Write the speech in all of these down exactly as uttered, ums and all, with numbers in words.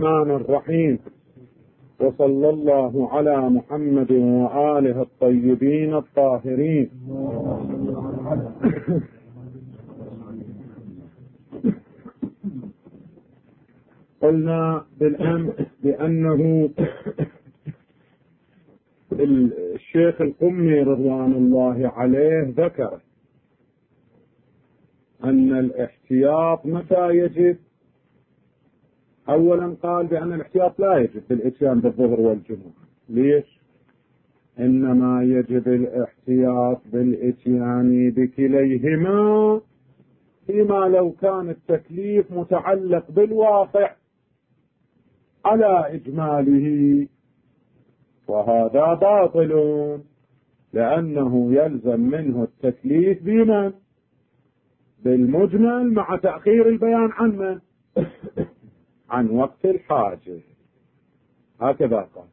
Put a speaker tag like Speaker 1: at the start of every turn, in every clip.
Speaker 1: الرحمن الرحيم، وصلى الله على محمد وآله الطيبين الطاهرين. قلنا بالأمس بأنه الشيخ القمي رضوان الله عليه ذكر أن الاحتياط متى يجب. أولا قال بأن الاحتياط لا يجب بالإتيان بالظهر والجمعة. ليش؟ إنما يجب الاحتياط بالإتيان بكليهما فيما لو كان التكليف متعلق بالواقع على إجماله، وهذا باطل لأنه يلزم منه التكليف بمن؟ بالمجمل مع تأخير البيان عن من؟ عن وقت الحاجة. هكذا قال.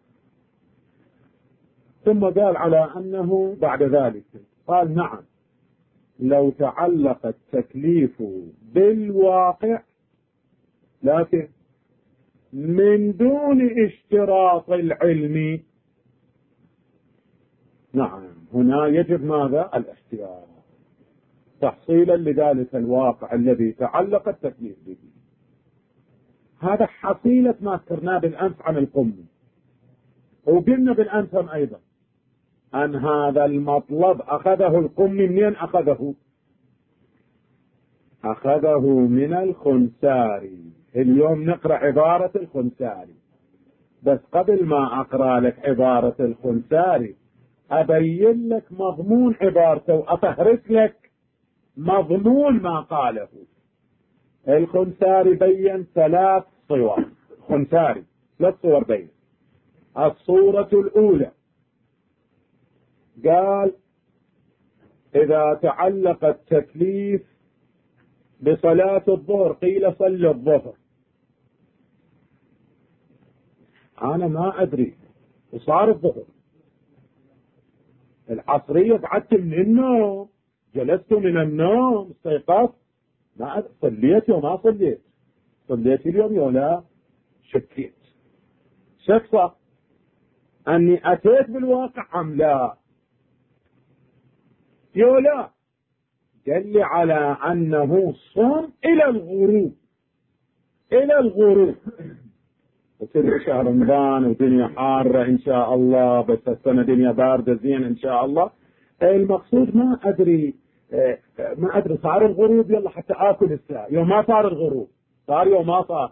Speaker 1: ثم قال على أنه بعد ذلك قال نعم لو تعلق التكليف بالواقع لكن من دون اشتراط العلم، نعم هنا يجب ماذا؟ الاحتياط تحصيلا لذلك الواقع الذي تعلق التكليف به. هذا حصيلة ما ذكرناه بالأمس عن القمي، وقلنا بالأمس أيضا أن هذا المطلب أخذه القمي. منين أخذه؟ أخذه من الخنساري. اليوم نقرأ عبارة الخنساري، بس قبل ما أقرأ لك عبارة الخنساري أبين لك مضمون عبارته وأفهرس لك مضمون ما قاله. الخنساري بين ثلاث صور. خنساري ثلاث صور بين. الصورة الأولى قال إذا تعلق التكليف بصلاة الظهر قيل صل الظهر، أنا ما أدري وصار الظهر، العصرية قعدت من النوم، جلست من النوم، استيقظت، ما صليت وما صليت، صليت اليوم ولا شكيت، شك أني أتيت بالواقع أم لا يولا. قال لي على أنه صم إلى الغروب، إلى الغروب. وصير شهر رمضان ودنيا حارة إن شاء الله، بس السنة دنيا باردة زين إن شاء الله. المقصود ما أدري ما أدري صار الغروب يلا حتى آكل الساعة، يوم ما صار الغروب صار يوم ما صار.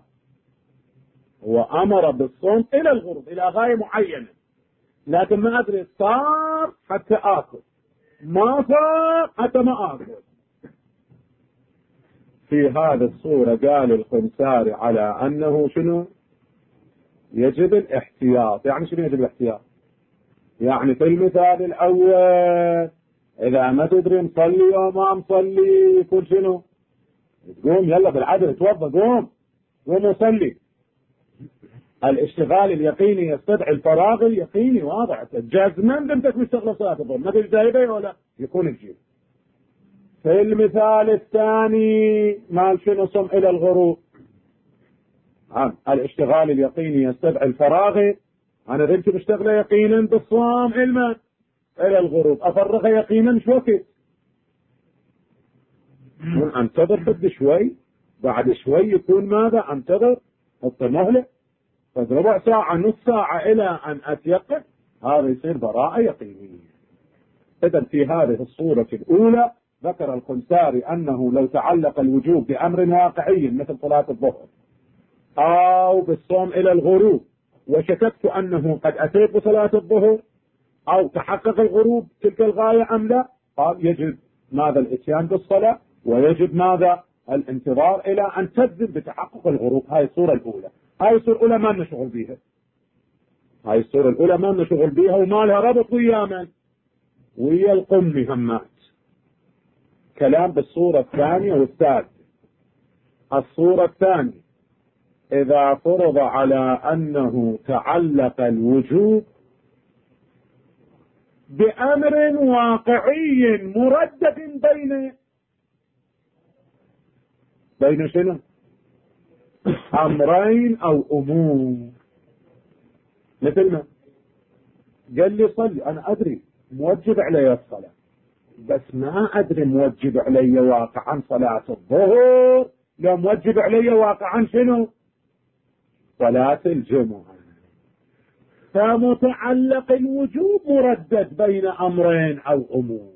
Speaker 1: وأمر بالصوم إلى الغروب إلى غاية معينة، لكن ما أدري صار حتى آكل، ما صار حتى ما آكل. في هذه الصورة قال الخنساري على أنه شنو؟ يجب الاحتياط. يعني شنو يجب الاحتياط؟ يعني في المثال الأول إذا ما تدري مصلي أو ما مصلي يكون شنو؟ تقوم يلا بالعدل توضى، قوم قوم وصلي. الاشتغال اليقيني يستدعي الفراغ اليقيني، واضح جازما دمتك مشتغل صلاة الظهر ما تجي جايبه ولا يكون الجيل. في المثال الثاني مال شنو صم إلى الغروب، عم. الاشتغال اليقيني يستدعي الفراغ، أنا بنت مشتغلة يقينا بالصوم علما إلى الغروب، أفرغ يقينا شو وقت؟ أنتظر بد شوي، بعد شوي يكون ماذا؟ أنتظر حط مهلة ربع ساعة نص ساعة إلى أن أتيقن، هذا يصير براءة يقينية. إذن في هذه الصورة الأولى ذكر الخنساري أنه لو تعلق الوجوب بأمر واقعي مثل صلاة الظهر أو بالصوم إلى الغروب وشككت أنه قد أتيت بصلاة الظهر أو تحقق الغروب تلك الغاية أم لا، قال يجب ماذا؟ الاتيان بالصلاة، ويجب ماذا؟ الانتظار إلى أن تجزم بتحقق الغروب. هاي الصورة الأولى. هاي الصورة الأولى ما نشغل بيها، هاي الصورة الأولى ما نشغل بيها وما لها ربط ويا من؟ ويا القمي همات. كلام بالصورة الثانية والثالثة. الصورة الثانية إذا فرض على أنه تعلق الوجوب بأمر واقعي مردد بين بين شنو؟ أمرين أو أمور. مثل ما قال لي صلي، أنا أدري موجب علي الصلاة، بس ما أدري موجب علي واقعا صلاة الظهر لو موجب علي واقعا شنو؟ صلاة الجمعة. فمتعلق الوجوب مردد بين أمرين أو أمور.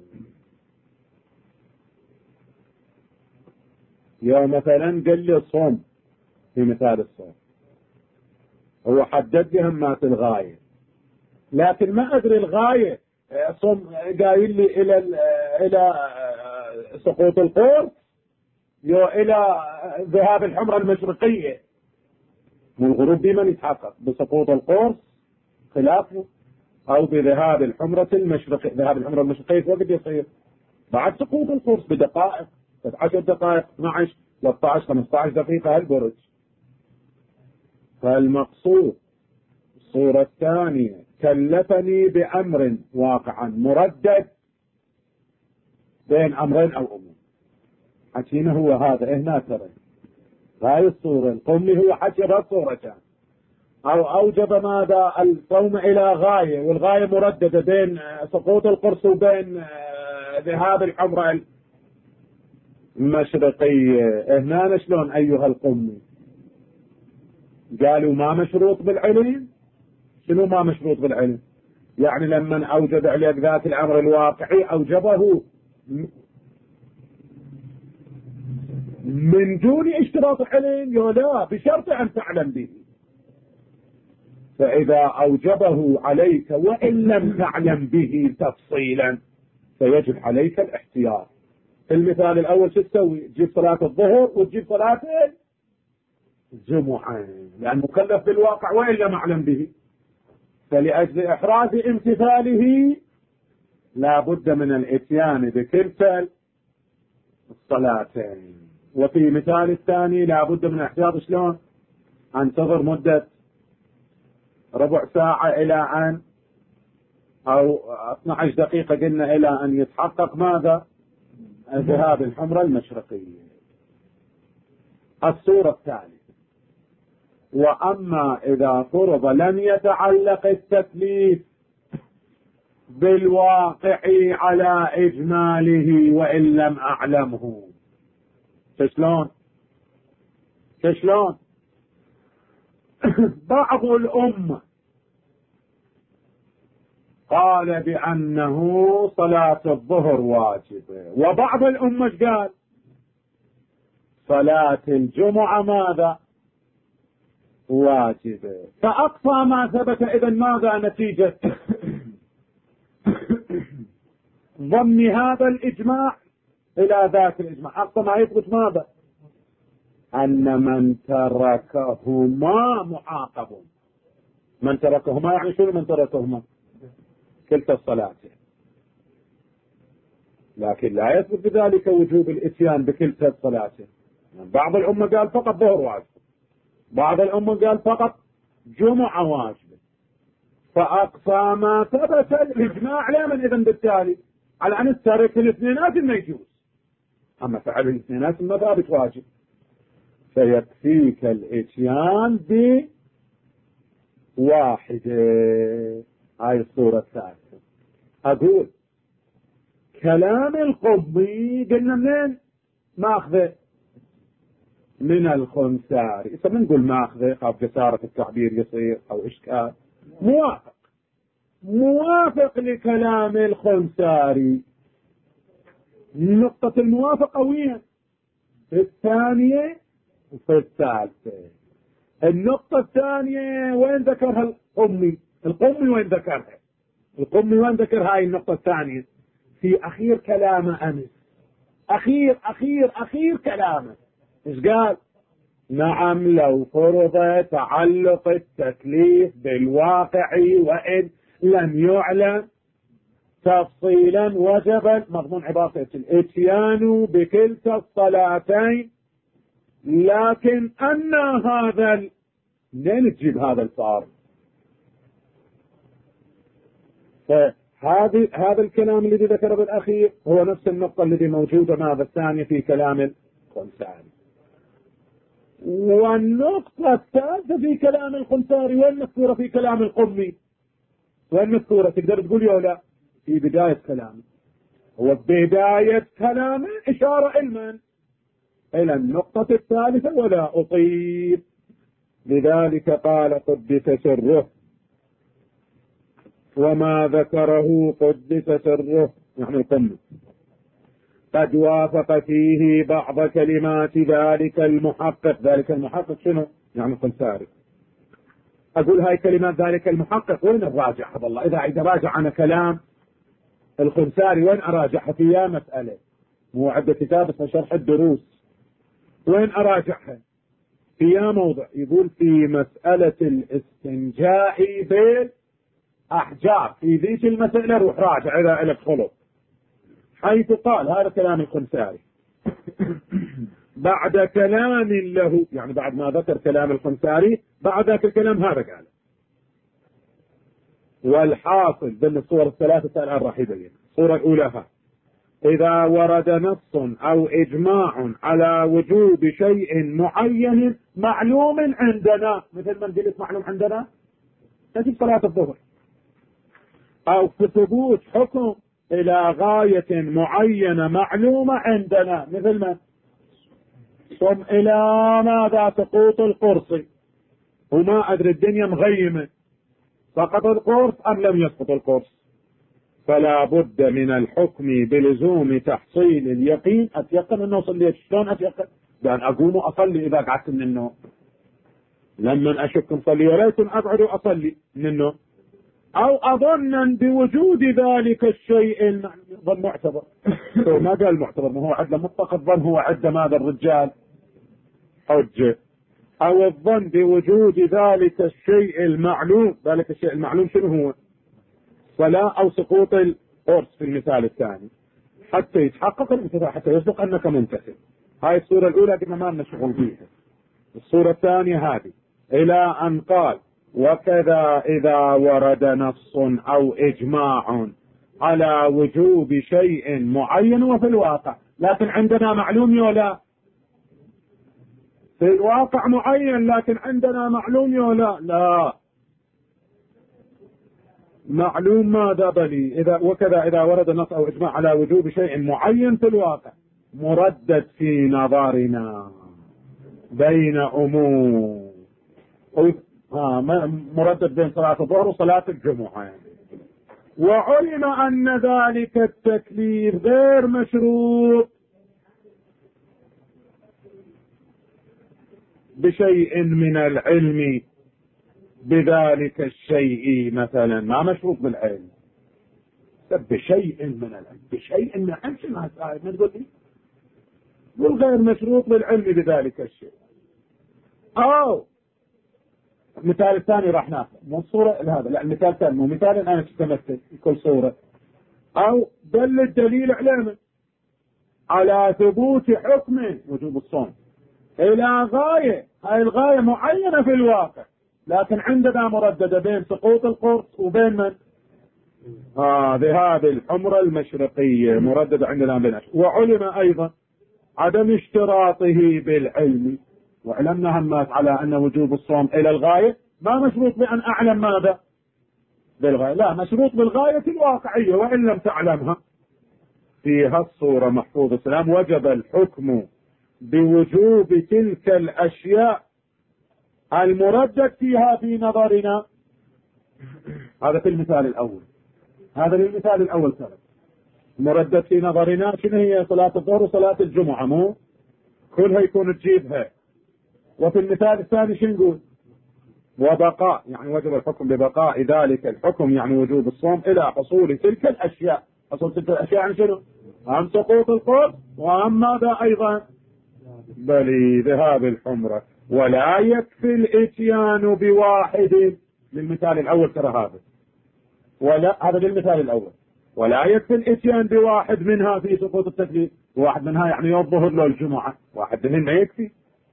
Speaker 1: يا مثلا قال لي صوم، في مثال الصوم هو حدد لي همات الغاية، لكن ما أدري الغاية صوم قايل لي إلى إلى سقوط القرص يو إلى ذهاب الحمرة المشرقية. من الغروب دي من يتحقق بسقوط القرص خلافه، أو بذهاب الحمرة المشرقية. ذهاب الحمرة المشرقية وقت يصير بعد سقوط القرص بدقائق، عشر دقائق، اثني عشر، ثلاثة عشر، خمسة عشر دقيقة هالبرج. فالمقصود الصورة الثانية كلفني بأمر واقعا مردد بين أمرين أو أمور. حكينا هو هذا هنا ترى هاي الصورة القمي هو حكي بهالصورة كان، أو أوجب ماذا؟ الصوم إلى غاية، والغاية مرددة بين سقوط القرص وبين ذهاب الحمرة المشرقية. هنا شلون أيها القمي؟ قالوا ما مشروط بالعلم. شنو ما مشروط بالعلم؟ يعني لما أوجب عليك ذات الأمر الواقعي أوجبه من دون اشتراط علم يا لا، بشرط أن تعلم به. فإذا أوجبه عليك وإن لم تعلم به تفصيلا فيجب عليك الاحتياط. في المثال الأول شو تسوي؟ تجيب صلاة الظهر وتجيب صلاة الجمعة، لأن مكلف بالواقع وإن لم أعلم به. فلأجل إحراز امتثاله لا بد من الاتيان بكلتا الصلاتين. وفي مثال الثاني لا بد من احتياط. شلون؟ انتظر مدة ربع ساعة إلى أن أو اثني عشر دقيقة قلنا إلى أن يتحقق ماذا؟ ذهاب الحمرة المشرقية. الصورة الثالثة: وأما إذا فرض لم يتعلق التكليف بالواقع على إجماله وإن لم أعلمه. شلون؟ شلون؟ بعض الأمة قال بأنه صلاة الظهر واجبة، وبعض الأمة قال صلاة الجمعة ماذا؟ واجبة. فأقصى ما ثبت إذن ماذا نتيجة ضم هذا الإجماع إلى ذاك الإجماع؟ أقصى ما يثبت ماذا؟ أن من تركهما معاقب. من تركهما يعني شنو من تركهما؟ كلتا الصلاتين. لكن لا يثبت بذلك وجوب الاتيان بكلتا الصلاتين. يعني بعض الأمة قال فقط ظهر واجب، بعض الأمة قال فقط جمعة واجب. فأقصى ما ثبت الإجماع لمن إذن بالتالي على أن الترك الاثنينات ما يجوز، أما فعل الاثنينات ما ثابت واجب. فيكفيك الاتيان بواحدة. هاي الصورة الثالثة. أقول كلام القضي قلنا منين ماخذه؟ من الخنساري. إذا بنقول ماخذه خاف جسارة التعبير يصير أو إشكال. موافق موافق لكلام الخنساري. نقطة الموافقة وين؟ في الثانية وفي الثالثة. النقطة الثانية وين ذكرها القمي؟ القمي وين ذكرها؟ القمي وين ذكر هاي النقطة الثانية؟ في أخير كلامه أمس. أخير أخير أخير كلامه إيش قال؟ نعم لو فرض تعلق التكليف بالواقع وإن لم يعلم تفصيلا وجب مضمون عبارة الاتيان بكلتا الصلاتين. لكن أن هذا منين تجيب هذا الفارق؟ فهذه هذا الكلام الذي ذكره بالأخير هو نفس النقطة التي موجودة ماذا الثانية في كلام الخنساري. والنقطة الثالثة في كلام الخنساري وين مذكورة في كلام القمي؟ وين مذكورة؟ تقدر تقول يا لا؟ في بداية كلامه. هو بداية كلامه إشارة علما إلى النقطة الثالثة ولا أطيب. لذلك قال قدس سره، وما ذكره قدس سره يعني القمي قد وافق فيه بعض كلمات ذلك المحقق. ذلك المحقق شنو؟ يعني الخنساري. أقول هاي كلمات ذلك المحقق وين الراجح؟ والله إذا إذا راجع أنا كلام الخنساري وين أراجعها؟ في يا مسألة هو عنده كتاب اسمه شرح الدروس، وين أراجعها؟ في يا موضع يقول في مسألة الاستنجاء بالأحجار، في ذيك المسألة روح راجع إذا إلك خلط، حيث قال هذا كلام الخنساري بعد كلام له، يعني بعد ما ذكر كلام الخنساري بعد ذاك الكلام هذا قال. والحاصل ضمن الصور الثلاثة الآن راح يبين. الصورة الأولى ها. إذا ورد نص أو إجماع على وجوب شيء معين معلوم عندنا، مثل ما قلت معلوم عندنا تجب صلاة الظهر، أو في ثبوت حكم إلى غاية معينة معلومة عندنا، مثل ما ثم إلى ماذا؟ سقوط القرص، وما أدري الدنيا مغيمة، سقط القرص أم لم يسقط القرص، فلا بد من الحكم بلزوم تحصيل اليقين. أتيقن أنه صليت. شلون أتيقن؟ لأن أقوم وأصلي إذا قعدت من النوم، لما أشك مصلي ولكن أقعد وأصلي من النوم، أو أظنا بوجود ذلك الشيء ظن معتبر. ما قال معتبر، ما هو عد مطلق الظن، هو عد ماذا الرجال حجة. أو الظن بوجود ذلك الشيء المعلوم، ذلك الشيء المعلوم شنو هو؟ صلاة أو سقوط القرص في المثال الثاني، حتى يتحقق الانتفاع، حتى يصدق أنك منتفع. هاي الصورة الأولى قلنا ما لنا شغل بيها. الصورة الثانية هذه إلى أن قال وكذا إذا ورد نص أو إجماع على وجوب شيء معين وفي الواقع، لكن عندنا معلوم ولا في الواقع معين، لكن عندنا معلوم ولا لا معلوم ماذا بلي. إذا وكذا إذا ورد نص أو إجماع على وجوب شيء معين في الواقع مردد في نظرنا بين أمور، ها مردد بين صلاة الظهر وصلاة الجمعة يعني. وعلم أن ذلك التكليف غير مشروط بشيء من العلم بذلك الشيء، مثلا ما مشروط بالعلم، بشيء من العلم، بشيء من العلم شنو هالآية؟ ما تقول لي قل غير مشروط بالعلم بذلك الشيء. أو المثال الثاني راح ناخذ مو الصورة هذا، لا المثال الثاني مو مثال أنا تتمثل كل صورة. أو دل الدليل علامة على ثبوت حكم وجوب الصوم إلى غاية، هاي الغاية معينة في الواقع، لكن عندنا مرددة بين سقوط القرص وبين من؟ هذه آه هذه الحمرة المشرقية مرددة عندنا بين. وعلم أيضا عدم اشتراطه بالعلم، وعلمنا همات على أن وجوب الصوم إلى الغاية ما مشروط بأن أعلم ماذا بالغاية، لا مشروط بالغاية الواقعية وإن لم تعلمها. في هالصورة محفوظ السلام وجب الحكم بوجوب تلك الأشياء المردد فيها في نظرنا. هذا في المثال الأول، هذا للمثال الأول كذا مردد في نظرنا شنو هي؟ صلاة الظهر وصلاة الجمعة، مو كلها يكون تجيبها. وفي المثال الثاني شو نقول؟ وبقاء، يعني وجب الحكم ببقاء ذلك الحكم، يعني وجوب الصوم إلى حصول تلك الأشياء. حصول تلك الأشياء يعني شنو؟ أم سقوط القرص، وأم ماذا أيضا؟ بل ذهاب الحمرة. ولا يكفي الاتيان بواحد، للمثال الأول ترى هذا، ولا هذا للمثال الأول، ولا يكفي الاتيان بواحد منها في سقوط التكليف. واحد منها يعني يوم الظهر لو الجمعة، واحد منهم ما يكفي.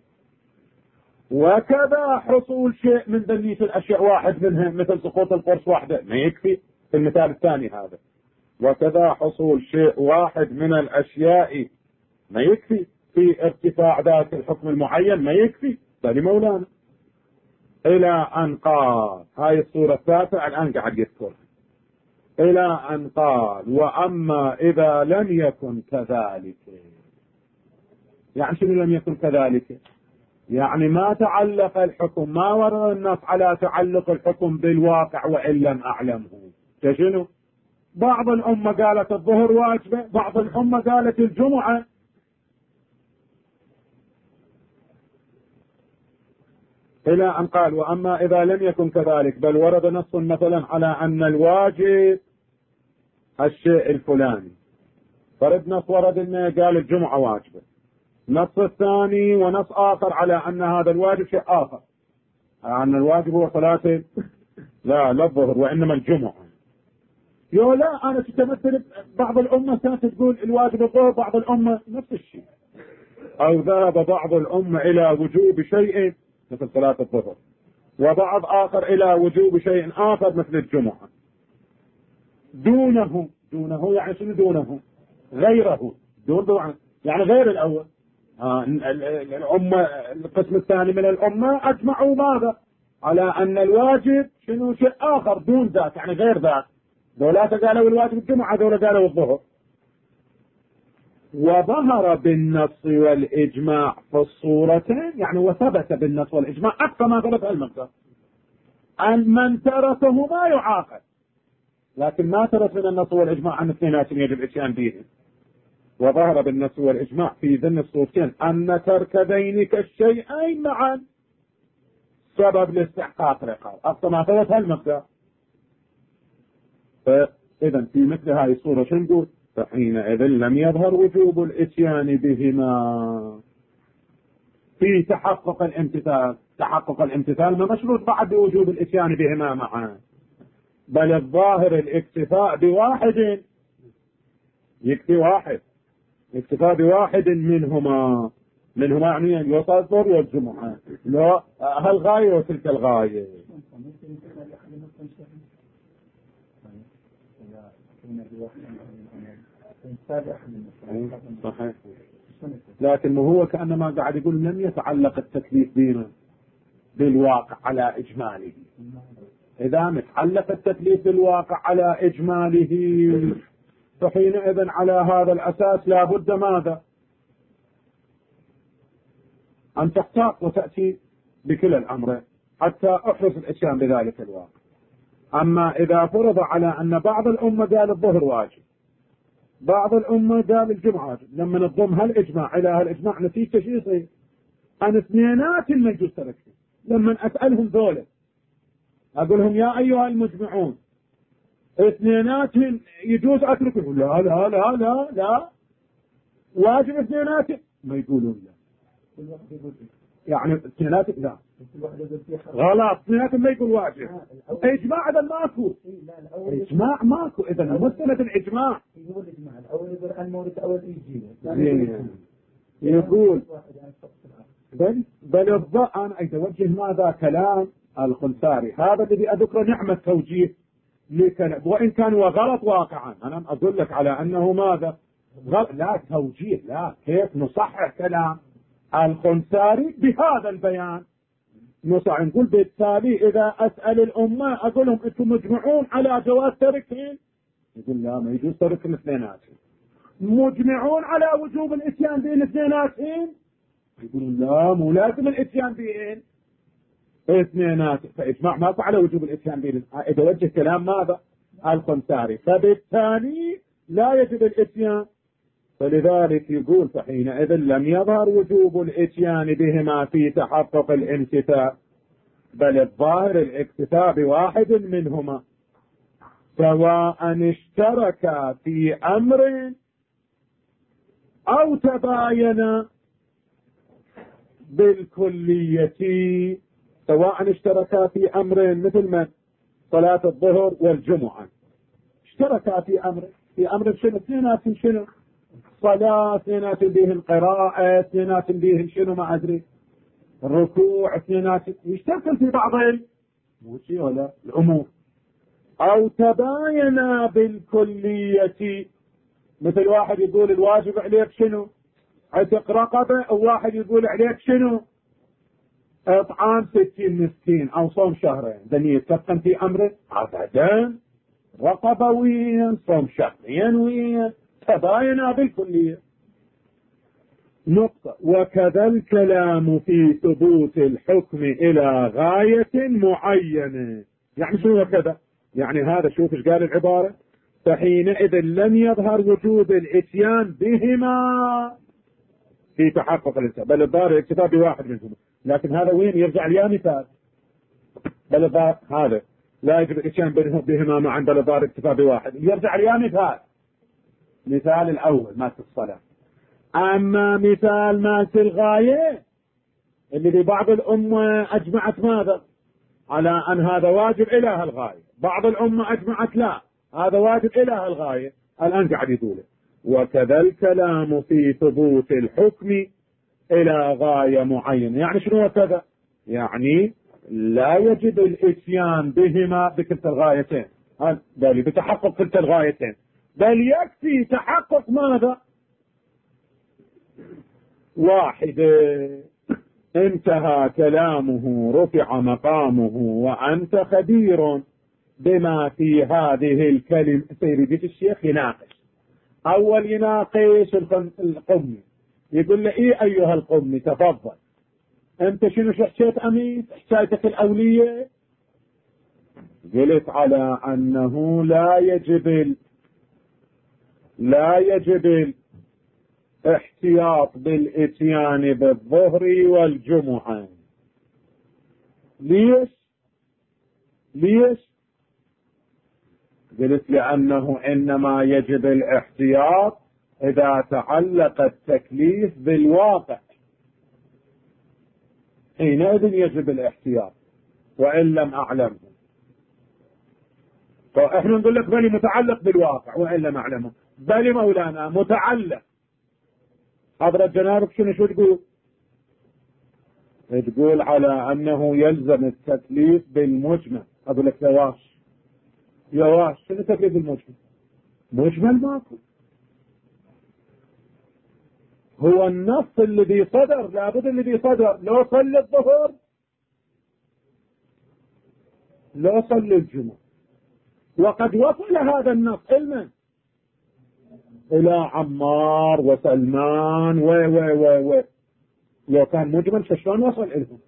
Speaker 1: وكذا حصول شيء من ذلية الأشياء واحد منهم مثل سقوط القرص واحدة ما يكفي في المثال الثاني هذا. وكذا حصول شيء واحد من الأشياء ما يكفي في ارتفاع ذات الحكم المعين ما يكفي بل مولانا. إلى أن قال، هاي الصورة التاسعة الآن قاعد يذكر، إلى أن قال وأما إذا لم يكن كذلك. يعني شنو لم يكن كذلك؟ يعني ما تعلق الحكم، ما ورد النص على تعلق الحكم بالواقع وإن لم أعلمه. شنو؟ بعض الأمة قالت الظهر واجبة، بعض الأمة قالت الجمعة. إلى أن قال وأما إذا لم يكن كذلك بل ورد نص مثلا على أن الواجب الشيء الفلاني، فرد نص ورد إنه قال الجمعة واجبة، نص الثاني ونص آخر على أن هذا الواجب شيء آخر، أن الواجب هو صلاة لا لا الظهر وإنما الجمعة. يو لا، أنا تتمثل بعض الأمة كانت تقول الواجب الظهر، بعض الأمة نفس الشيء، أو ذهب بعض الأمة إلى وجوب شيء مثل صلاة الظهر، وبعض آخر إلى وجوب شيء آخر مثل الجمعة. دونه دونه يعني شنو دونه؟ غيره، دون دون يعني غير الأول. آه الأمة القسم الثاني من الأمة أجمعوا ماذا؟ على أن الواجب شنو شيء آخر دون ذاك، يعني غير ذاك. دولات قالوا الواجب الجمعة، دولة قالوا الظهر. وظهر بالنص والإجماع في الصورتين، يعني وثبت بالنص والإجماع أكثر ما ثبت المقدار أن من تركه ما يعاقب، لكن ما ثبت من النص والإجماع عن اثنيناتهم يجب الاتيان به. وظهر بالنص والإجماع في ذن الصورتين أن ترك ذينك الشيئين معا سبب لاستحقاق رقاب أكثر ما ثبت المقدار. فإذا في مثل هذه الصورة شو نقول؟ فحينئذ لم يظهر وجوب الاتيان بهما في تحقق الامتثال. تحقق الامتثال ما مشروط بعد بوجوب الاتيان بهما معا، بل الظاهر الاكتفاء بواحد، يكفي واحد، اكتفاء بواحد منهما. منهما يعني الوسط الظهر والجمعة، لا هالغاية وتلك الغاية. صحيح، لكن هو كأنما قاعد يقول لم يتعلق التكليف بنا بالواقع على إجماله. إذا متعلق التكليف بالواقع على إجماله فحينئذ على هذا الأساس لا بد ماذا؟ أن تحتاط وتأتي بكل الأمر حتى أحرص الإتيان بذلك الواقع. أما إذا فرض على أن بعض الأمة قال الظهر واجب، بعض الأمة قال الجمعة واجب، لما نضم هالإجماع إلى هالإجماع نتيجة شيء يصير أن اثنينات ما يجوز تركهم. لما أسألهم ذولا أقول لهم يا أيها المجمعون اثنيناتهم يجوز أتركهم؟ لا لا لا لا لا واجب اثنيناتهم، ما يقولون لا. يعني اثنيناتهم لا غلط، اثنيناتهم ما يقول واجب. اجماع اذا ماكو، اجماع ماكو، اذا مسألة الاجماع يقول بل بل الضاء. انا اتوجه ماذا كلام الخنساري هذا الذي اذكر نعمة توجيه لكلام، وان كان وغلط واقعا. انا اقول لك على انه ماذا غلط، لا توجيه، لا كيف نصحح كلام الخنساري بهذا البيان. نصحح نقول بالتالي اذا اسأل الامة اقول لهم انتم مجمعون على جواز تركهم؟ يقول لا ما يجوز ترك الاثنيناتهم. مجمعون على وجوب الاتيان بين الاثنيناتهم؟ يقولون لا مو لازم الاتيان بين اثنينات، فاجماع ماكو على وجوب الاتيان بين. اذا وجه كلام ماذا الخنساري فبالتالي لا يجب الاتيان. فلذلك يقول فحينئذ لم يظهر وجوب الاتيان بهما في تحقق الامتثال، بل الظاهر الاكتفاء بواحد منهما سواء اشتركا في امر او تباينا بالكلية. سواء اشتركا في امر مثل ما صلاة الظهر والجمعة، اشتركا في امر في امر شنو؟ اثنيناتهم شنو؟ صلاة، اثنيناتهم بهم قراءة، اثنيناتهم بهم شنو ما ادري الركوع، اثنيناتهم يشتركوا في بعض الموشي ولا الامور. او تباينا بالكلية، مثل واحد يقول الواجب عليك شنو؟ عتق رقبة، وواحد يقول عليك شنو؟ اطعام ستين مسكين او صوم شهرين، دنيا تبقى في امره ابدا. رقبة وين؟ صوم شهرين وين؟ تباين بالكلية. نقطة. وكذا الكلام في ثبوت الحكم الى غاية معينة. يعني شنو كذا؟ يعني هذا شوف ايش قال العبارة: فحينئذ لم يظهر وجوب الاتيان بهما في تحقق الانسان، بل الظاهر الاكتفاء بواحد منهما. لكن هذا وين يرجع ليا مثال؟ بل الظاهر هذا لا يجب الاتيان بهما معا، بل الظاهر الاكتفاء بواحد. يرجع ليا مثال، مثال الاول مات الصلاة. اما مثال مات الغاية اللي ببعض الامة اجمعت ماذا؟ على ان هذا واجب الى الغاية، بعض الامة اجمعت لا هذا واجب الى الغاية. الان قاعد يقوله: وكذا الكلام في ثبوت الحكم الى غاية معينة. يعني شنو كذا؟ يعني لا يجب الاتيان بهما بكلتا الغايتين، بل بتحقق كلتا الغايتين، بل يكفي تحقق ماذا؟ واحد. انتهى كلامه، رفع مقامه، وأنت خبير بما في هذه الكلمة. سيريد الشيخ يناقش، أول يناقش القمي، يقول له: إيه أيها القمي تفضل، أنت شنو حكيت أميت؟ حكايتك الأولية قلت على أنه لا يجب لا يجب احتياط بالاتيان بالظهر والجمعة. ليش؟ ليش؟ قلت لأنه إنما يجب الاحتياط إذا تعلق التكليف بالواقع، حينئذ يجب الاحتياط وإن لم أعلمه. فإحنا نقول لك بل متعلق بالواقع وإن لم أعلمه. بل مولانا متعلق. حضرة جنابك شنو شو تقول؟ تقول على أنه يلزم التكليف بالمجمل. أقول لك يواش يواش شنو تكليف بالمجمل؟ مجمل ماكو. هو النص الذي صدر لابد الذي صدر لو صلي الظهر لو صلي الجمعة. وقد وصل هذا النص علما إلى عمار وسلمان و و و و لو كان مجمل فشلون وصل إلهم؟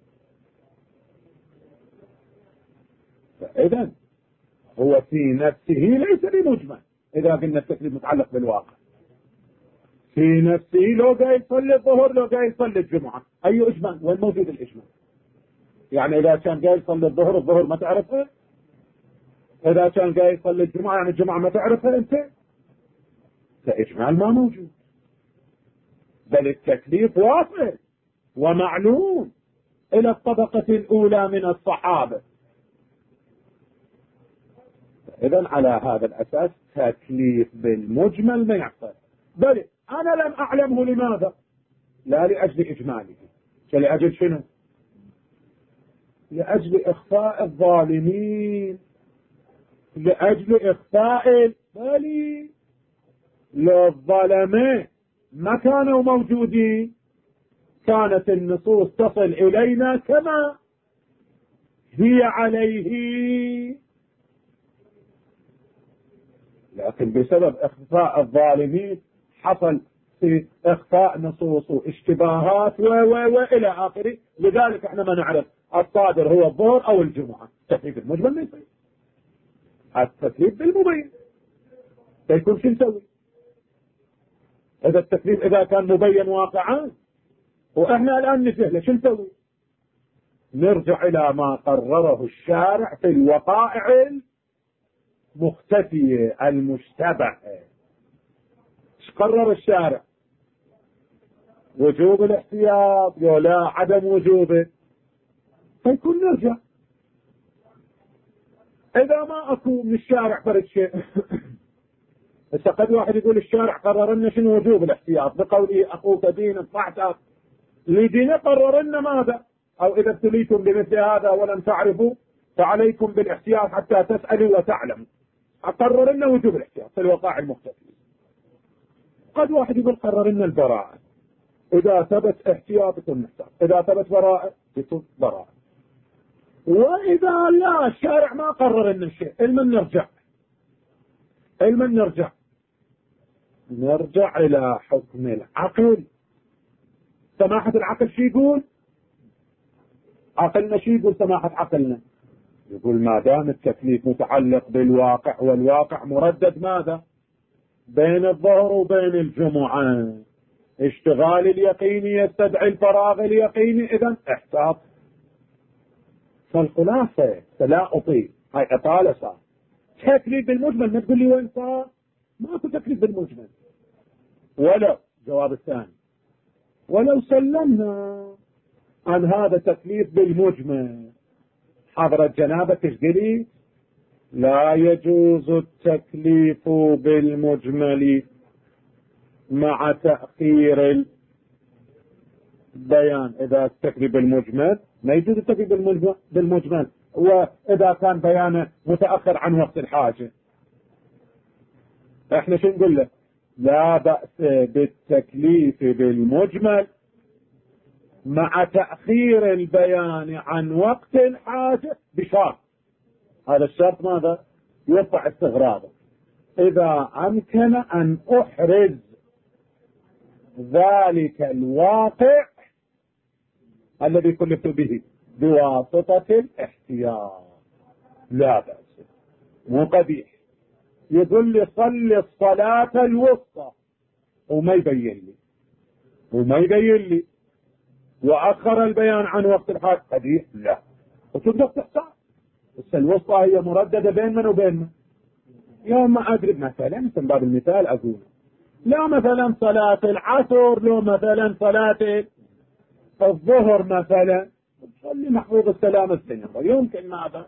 Speaker 1: فإذا هو في نفسه ليس بمجمل إذا قلنا التكليف متعلق بالواقع. في نفسه لو قاعد يصلي الظهر لو قاعد يصلي الجمعة، أي إجمال؟ وين موجود الإجمال؟ يعني إذا كان قاعد يصلي الظهر الظهر ما تعرفه، إذا كان قاعد يصلي الجمعة يعني الجمعة ما تعرفها أنت، فإجمال ما موجود، بل التكليف واصل ومعلوم إلى الطبقة الأولى من الصحابة. إذن على هذا الأساس تكليف بالمجمل ما يحصل. بل أنا لم أعلمه. لماذا؟ لا لأجل إجماله، لأجل شنو؟ لأجل إخفاء الظالمين، لأجل إخفاء بل لو الظلماء ما كانوا موجودين كانت النصوص تصل إلينا كما هي عليه، لكن بسبب إخفاء الظالمين حصل في إخفاء نصوص واشتباهات و و وإلى آخره. لذلك احنا ما نعرف الصادر هو الظهر أو الجمعة. التكليف المجمل ما يصير، التكليف بالمبين فيكون شو نسوي؟ إذا التكليف إذا كان مبين واقعا وإحنا الآن نجهله شو نسوي؟ نرجع إلى ما قرره الشارع في الوقائع المختفية المشتبهة. ايش قرر الشارع؟ وجوب الاحتياط ولا عدم وجوبه؟ فيكون نرجع. إذا ما أكو من الشارع فرد شيء بس قد واحد يقول الشارع قرر لنا شنو وجوب الاحتياط بقوله أخوك دين صحتك لدين، قرر لنا ماذا؟ أو إذا ابتليتم بمثل هذا ولم تعرفوا فعليكم بالاحتياط حتى تسألوا وتعلموا. قرر لنا وجوب الاحتياط في الوقائع المختلفة. قد واحد يقول قرر لنا البراءة، إذا ثبت احتياط يكون محتاط، إذا ثبت براءة يكون براءة. وإذا لا الشارع ما قرر إن الشيء المن نرجع المن نرجع نرجع إلى حكم العقل. سماحة العقل شي يقول؟ عقلنا شي يقول؟ سماحة عقلنا يقول ما دام التكليف متعلق بالواقع والواقع مردد ماذا؟ بين الظهر وبين الجمعة، اشتغال اليقيني يستدعي الفراغ اليقيني، إذن احتاط. فالخلاصة لا أطيل، هاي إطالة صار. تكليف بالمجمل ما تقول لي وين صار؟ ماكو تكليف بالمجمل. ولو جواب الثاني ولو سلمنا عن هذا تكليف بالمجمل، حضرت جنابة تشقلي لا يجوز التكليف بالمجمل مع تأخير البيان. إذا التكليف بالمجمل ما يجوز التكليف بالمجمل, بالمجمل وإذا كان بيانه متأخر عن وقت الحاجة. احنا شو نقول له؟ لا بأس بالتكليف بالمجمل مع تأخير البيان عن وقت الحاجة بشرط. هذا الشرط ماذا؟ يرفع استغرابه. إذا أمكن أن أحرز ذلك الواقع الذي كلفت به بواسطة الاحتياط لا بأس، مو قبيح. يقول لي صلي الصلاة الوسطى وما يبين لي وما يبين لي وأخر البيان عن وقت الحاج، قبيح؟ لا. وتقدر تحتاج. بس الوسطى هي مرددة بين من وبين من؟ يوم ما أدري مثلا مثل باب المثال أقول لا مثلا صلاة العصر، لو مثلا صلاة الظهر مثلا، صلي محفوظ السلام السنة، يمكن ماذا؟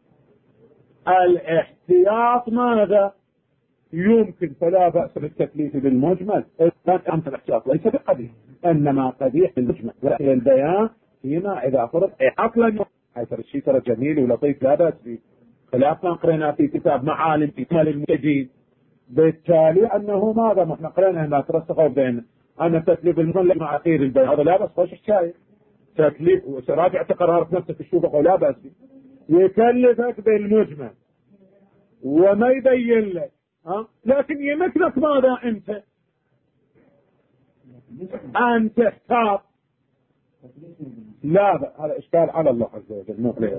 Speaker 1: الاحتياط ماذا؟ يمكن. فلا بأس بالتكليف بالمجمل. إذن أنت الاحتياط ليس بقبيح، إنما قبيح بالمجمل. ولكن البيان فيما إذا فرض عقلا حيث الشيء ترى جميل ولطيف لا بأس به، خلاف ما قرينا في كتاب معالم في كمال المجيد. بالتالي أنه ماذا؟ ما احنا قرينا هنا ترسخوا بين أن التكليف بالمجمل مع أخير البيان، هذا لا بأس. خوش الشاي تكليف وراجع قرارات نفسك الشوفق ولا بأس به. يكلفك بالمجمل وما يبين لك، ها؟ لكن يمكنك ماذا انت؟ ان تحتاط. لا بقى. هذا اشكال على الله عز وجل مو عليه.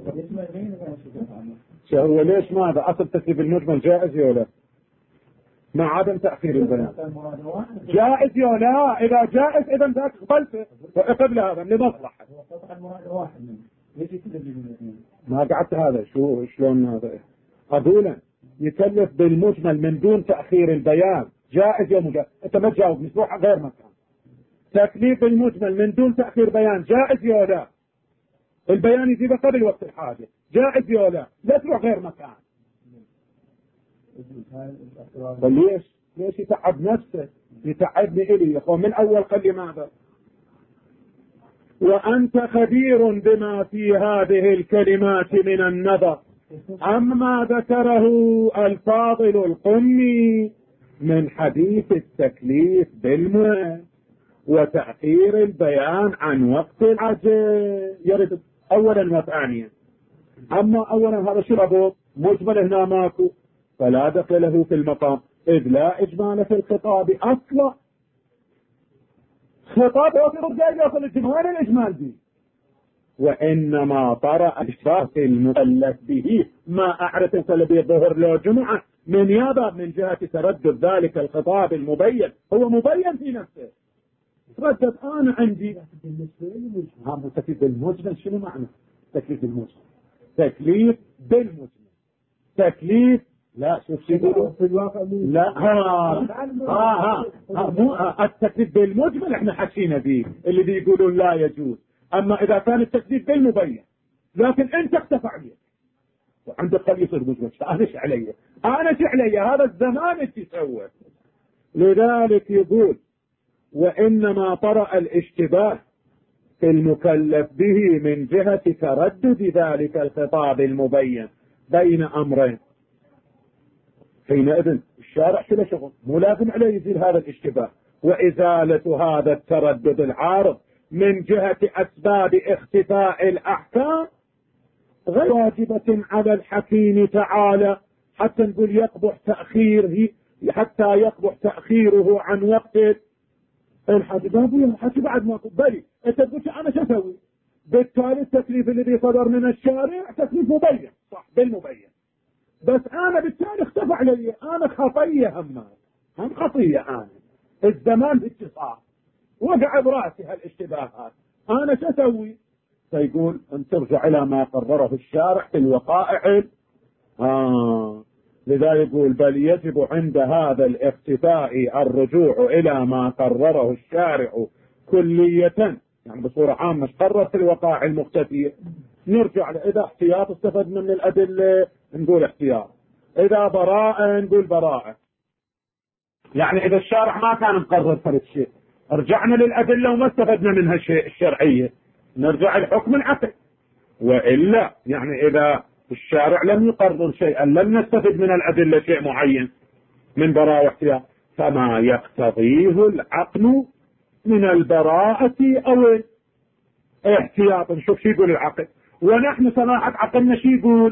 Speaker 1: هو ليش ماذا؟ اصل تكليف المجمل جائز يا لا؟ مع عدم تأخير البيان جائز يا لا؟ اذا جائز اذا ذاك قبلته قبل هذا لمصلحة. ما قعدت هذا شو شلون هذا قبولا يكلف بالمجمل من دون تأخير البيان جائز يا مجائز؟ انت ما تجاوبني، تروح غير مكان. تكليف المجمل من دون تأخير بيان جائز يا لا؟ البيان يجيب قبل وقت الحاجة جائز يا لا؟ لا تروح غير مكان. ليش؟ ليش يتعب نفسه؟ يتعبني إلي يا اخوان. من اول قال لي ماذا؟ وأنت خبير بما في هذه الكلمات من النظر عما ذكره الفاضل القمي من حديث التكليف بالمجمل وتأخير البيان عن وقت الحاجة. يرد أولا وثانيا. أما أولا هذا شربه مجمل هنا ماكو، فلا دخل له في المقام، إذ لا إجمال في الخطاب أصلا. خطاب يوصل الجاي يوصل الجمال، وين الإجمال دي؟ وإنما طرأ الشرط المكلف به ما أعرف سلبي الظهر لو جمعة من يابا من جهة تردد ذلك الخطاب المبين. هو مبين في نفسه، تردد. أنا عندي هذا تكليف بالمجمل. شنو معنى تكليف بالمجمل؟ تكليف بالمجمل تكليف لا شوف شو يقولوا في الواقع. لا ها ها ها مو التكليف بالمجمل احنا حكينا به اللي بيقولون لا يجوز. اما اذا كان التكليف بالمبين لكن انت اختفى عليك وعندك قد يصير مجمل، انا ايش علي؟ انا ايش علي؟ هذا الزمان ايش يسوي؟ لذلك يقول وانما طرأ الاشتباه في المكلف به من جهة تردد ذلك الخطاب المبين بين امرين. حينئذ الشارع شو له شغل؟ مو لازم عليه يزيل هذا الاشتباه وإزالة هذا التردد العارض من جهة أسباب اختفاء الأحكام غير واجبة على الحكيم تعالى، حتى نقول يقبح تأخيره، حتى يقبح تأخيره عن وقت الحج. بابو الحج بعد ما بلي انت تقول انا شو اسوي؟ بالتالي التكليف الذي صدر من الشارع تكليف مبين، صح بالمبين، بس انا بالتالي اختفى علي، انا خطيه هم هم خطيه، انا الزمان باتصال وقع براسي هالاشتباهات، انا شو اسوي؟ فيقول ان ترجع الى ما قرره الشارع في الوقائع. آه. لذا يقول بل يجب عند هذا الاختفاء الرجوع الى ما قرره الشارع كلية، يعني بصورة عامة قرر في الوقائع المختفية، نرجع اذا احتياط استفدنا من الادلة نقول احتياط، اذا براءة نقول براءة. يعني اذا الشارع ما كان مقرر فرد شيء رجعنا للادلة وما استفدنا منها الشيء الشرعية نرجع الحكم العقل، وإلا يعني إذا الشارع لم يقرر شيئا لم نستفد من الأدلة شيء معين من براءة واحتياط، فما يقتضيه العقل من البراءة أو الاحتياط. نشوف شو يقول العقل، ونحن سماحة عقلنا شو يقول؟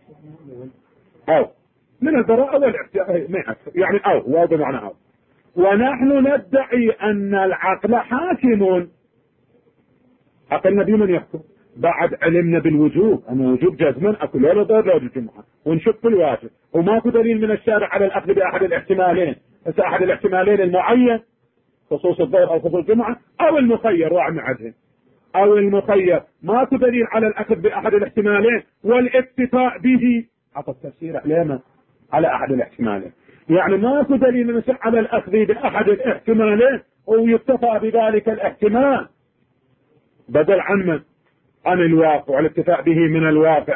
Speaker 1: أو من البراءة والاحتياط، يعني أو واو بمعنى أو، ونحن ندعي أن العقل حاكم. عقلنا بمن يحكم؟ بعد علمنا بالوجوب، أن وجوب جزما أكل ولا ضر لا جمعة، ونشوف الواجب، وماكو دليل من الشارع على الأخذ بأحد الاحتمالين، بس أحد الاحتمالين المعين خصوص الظهر أو خصوص الجمعة أو المخير واعم عدهم أو المخير، ماكو دليل على الأخذ بأحد الاحتمالين والاكتفاء به، عطى التفسير علينا على أحد الاحتمالين، يعني ماكو دليل من الشارع على الأخذ بأحد الاحتمالين ويكتفى بذلك الاحتمال بدل عن من؟ عن الواقع والاكتفاء به من الواقع.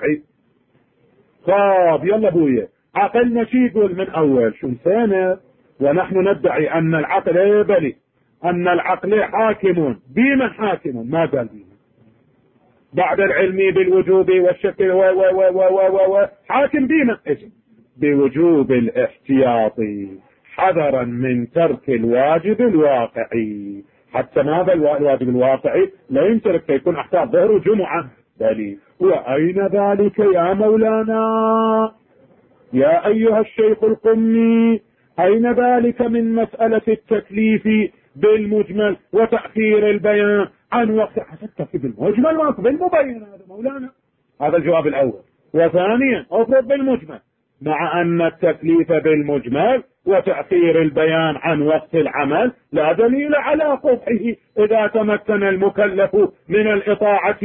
Speaker 1: طب يلا ابويا عقلنا شي يقول من اول شو نسينا؟ ونحن ندعي ان العقل بلي ان العقل حاكم. بمن حاكم؟ ما قال بمن بعد العلم بالوجوب والشك و و و و و و حاكم بمن؟ ايش؟ بوجوب الاحتياط حذرا من ترك الواجب الواقعي. حتى ماذا الواجب الواقعي لا يمتلك فيكون احتاط ظهر وجمعة بلي. واين ذلك يا مولانا يا ايها الشيخ القمي؟ اين ذلك من مسألة التكليف بالمجمل وتأخير البيان عن وقت؟ حسبتك بالمجمل ما بالمبين هذا مولانا. هذا الجواب الاول. وثانيا افرض بالمجمل، مع ان التكليف بالمجمل وتأخير البيان عن وقت العمل لا دليل على قبحه اذا تمكن المكلف من الاطاعة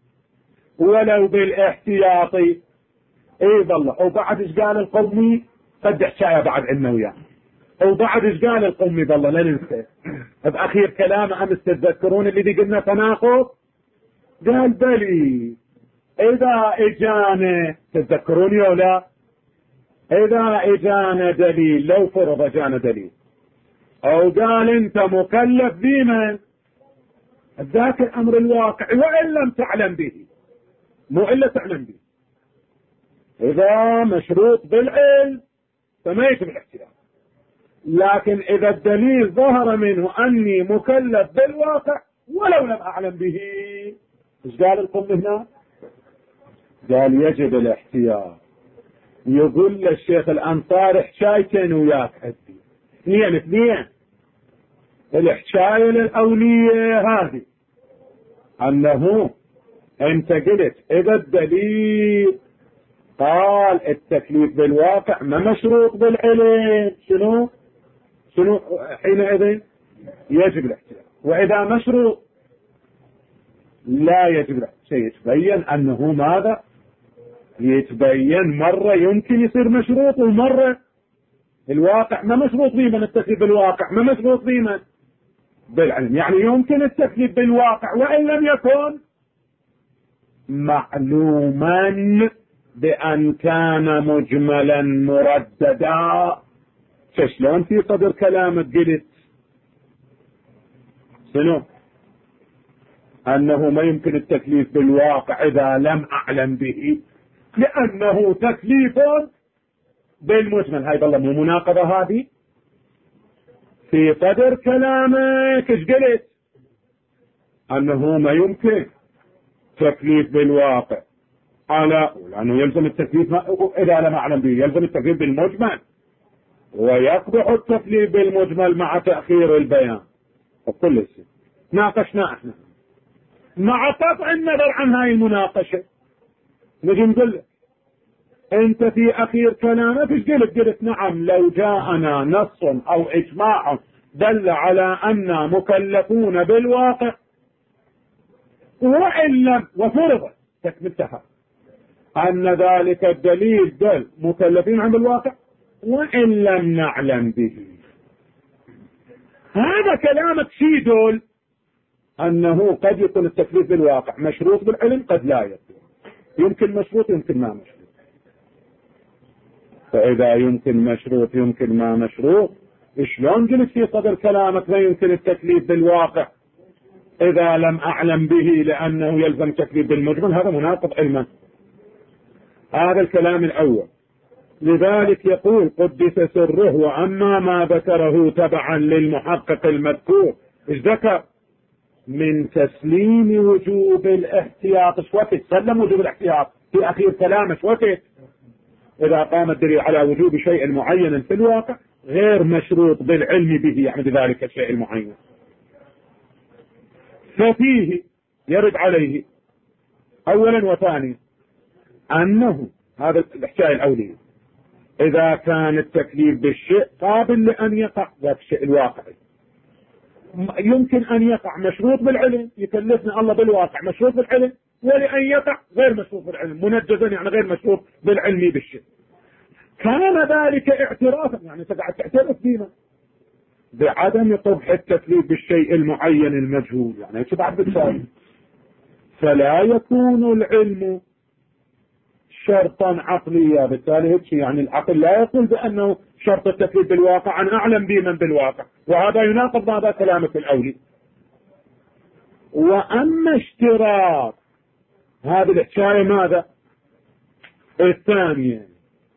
Speaker 1: ولو بالاحتياط. اي والله. وبعد ايش قال القومي؟ قد حكايه بعد عنا وياه. وبعد ايش قال القومي؟ والله لا ننسى باخير كلامه امس تتذكرون اللي قلنا تناقض؟ قال بلي اذا اجانا، تتذكروني او لا؟ اذا اجانا دليل، لو فرض اجانا دليل او قال انت مكلف بمن؟ ذاك الامر الواقع وان لم تعلم به، مو الا تعلم به. اذا مشروط بالعلم فما يجب الاحتياط، لكن اذا الدليل ظهر منه اني مكلف بالواقع ولو لم اعلم به، ايش قال القوم هنا؟ قال يجب الاحتياط. يقول للشيخ الانصاري حكايتين وياك عندي اثنين اثنين. الحكايه الاوليه هذه انه انت قلت اذا الدليل قال التكليف بالواقع ما مشروط بالعلم، شنو شنو حينئذ يجب الاحتياط، واذا مشروط لا يجب الاحتياط. شيء يتبين انه ماذا؟ يتبين مرة يمكن يصير مشروط ومرة الواقع ما مشروط بمن التكليف بالواقع ما مشروط بمن بالعلم. يعني يمكن التكليف بالواقع وإن لم يكن معلوما بأن كان مجملا مرددا. شلون في صدر كلامك قلت شنو؟ أنه ما يمكن التكليف بالواقع إذا لم أعلم به لأنه تكليف بالمجمل. هاي والله مو مناقضة هذه؟ في صدر كلامك ايش قلت؟ انه ما يمكن تكليف بالواقع على، لانه يلزم التكليف اذا لم اعلم به يلزم التكليف بالمجمل، ويقبح التكليف بالمجمل مع تأخير البيان. وكل شيء ناقشنا احنا مع قطع النظر عن هاي المناقشة. نجي نقول لك انت في اخير كلامك ايش قلت؟ قلت نعم لو جاءنا نص او اجماع دل على ان مكلفون بالواقع وان لم، وفرض تكملتها ان ذلك الدليل دل مكلفين عن الواقع وان لم نعلم به. هذا كلامك شي دول انه قد يكون التكليف بالواقع مشروط بالعلم، قد لا يكون، يمكن مشروط يمكن ما مشروط. فاذا يمكن مشروط يمكن ما مشروط، شلون قلت في صدر كلامك لا يمكن التكليف بالواقع اذا لم اعلم به لانه يلزم تكليف بالمجمل؟ هذا مناقض علما. هذا الكلام الاول. لذلك يقول قدس سره واما ما ذكره تبعا للمحقق المذكور، ايش ذكر؟ من تسليم وجوب الاحتياط. ايش وقت سلم وجوب الاحتياط في اخير كلامه؟ ايش وقت؟ اذا قام الدليل على وجوب شيء معين في الواقع غير مشروط بالعلم به، يعني بذلك الشيء المعين، ففيه يرد عليه اولا وثانيا انه هذا الحكاية الاولية اذا كان التكليف بالشيء قابل لان يقع ذاك الشيء الواقعي، يمكن ان يقع مشروط بالعلم، يكلفنا الله بالواقع مشروط بالعلم، ولان يقع غير مشروط بالعلم منجزا يعني غير مشروط بالعلم بالشيء. كان ذلك اعترافا، يعني تقعد تعترف بنا بعدم قبح التكليف بالشيء المعين المجهول، يعني هيك بعد بالتالي فلا يكون العلم شرطا عقليا. بالتالي هيك يعني العقل لا يقول بانه شرط التكليف بالواقع ان اعلم به من بالواقع، وهذا يناقض هذا كلامك الاولي. واما اشتراط هذه الحكايه ماذا؟ الثانيه.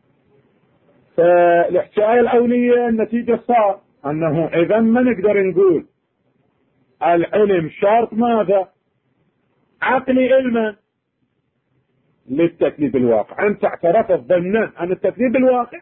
Speaker 1: فالحكايه الاوليه النتيجه صار انه اذا ما نقدر نقول العلم شرط ماذا؟ عقلي علما للتكليف بالواقع. انت اعترفت ضمنا ان التكليف بالواقع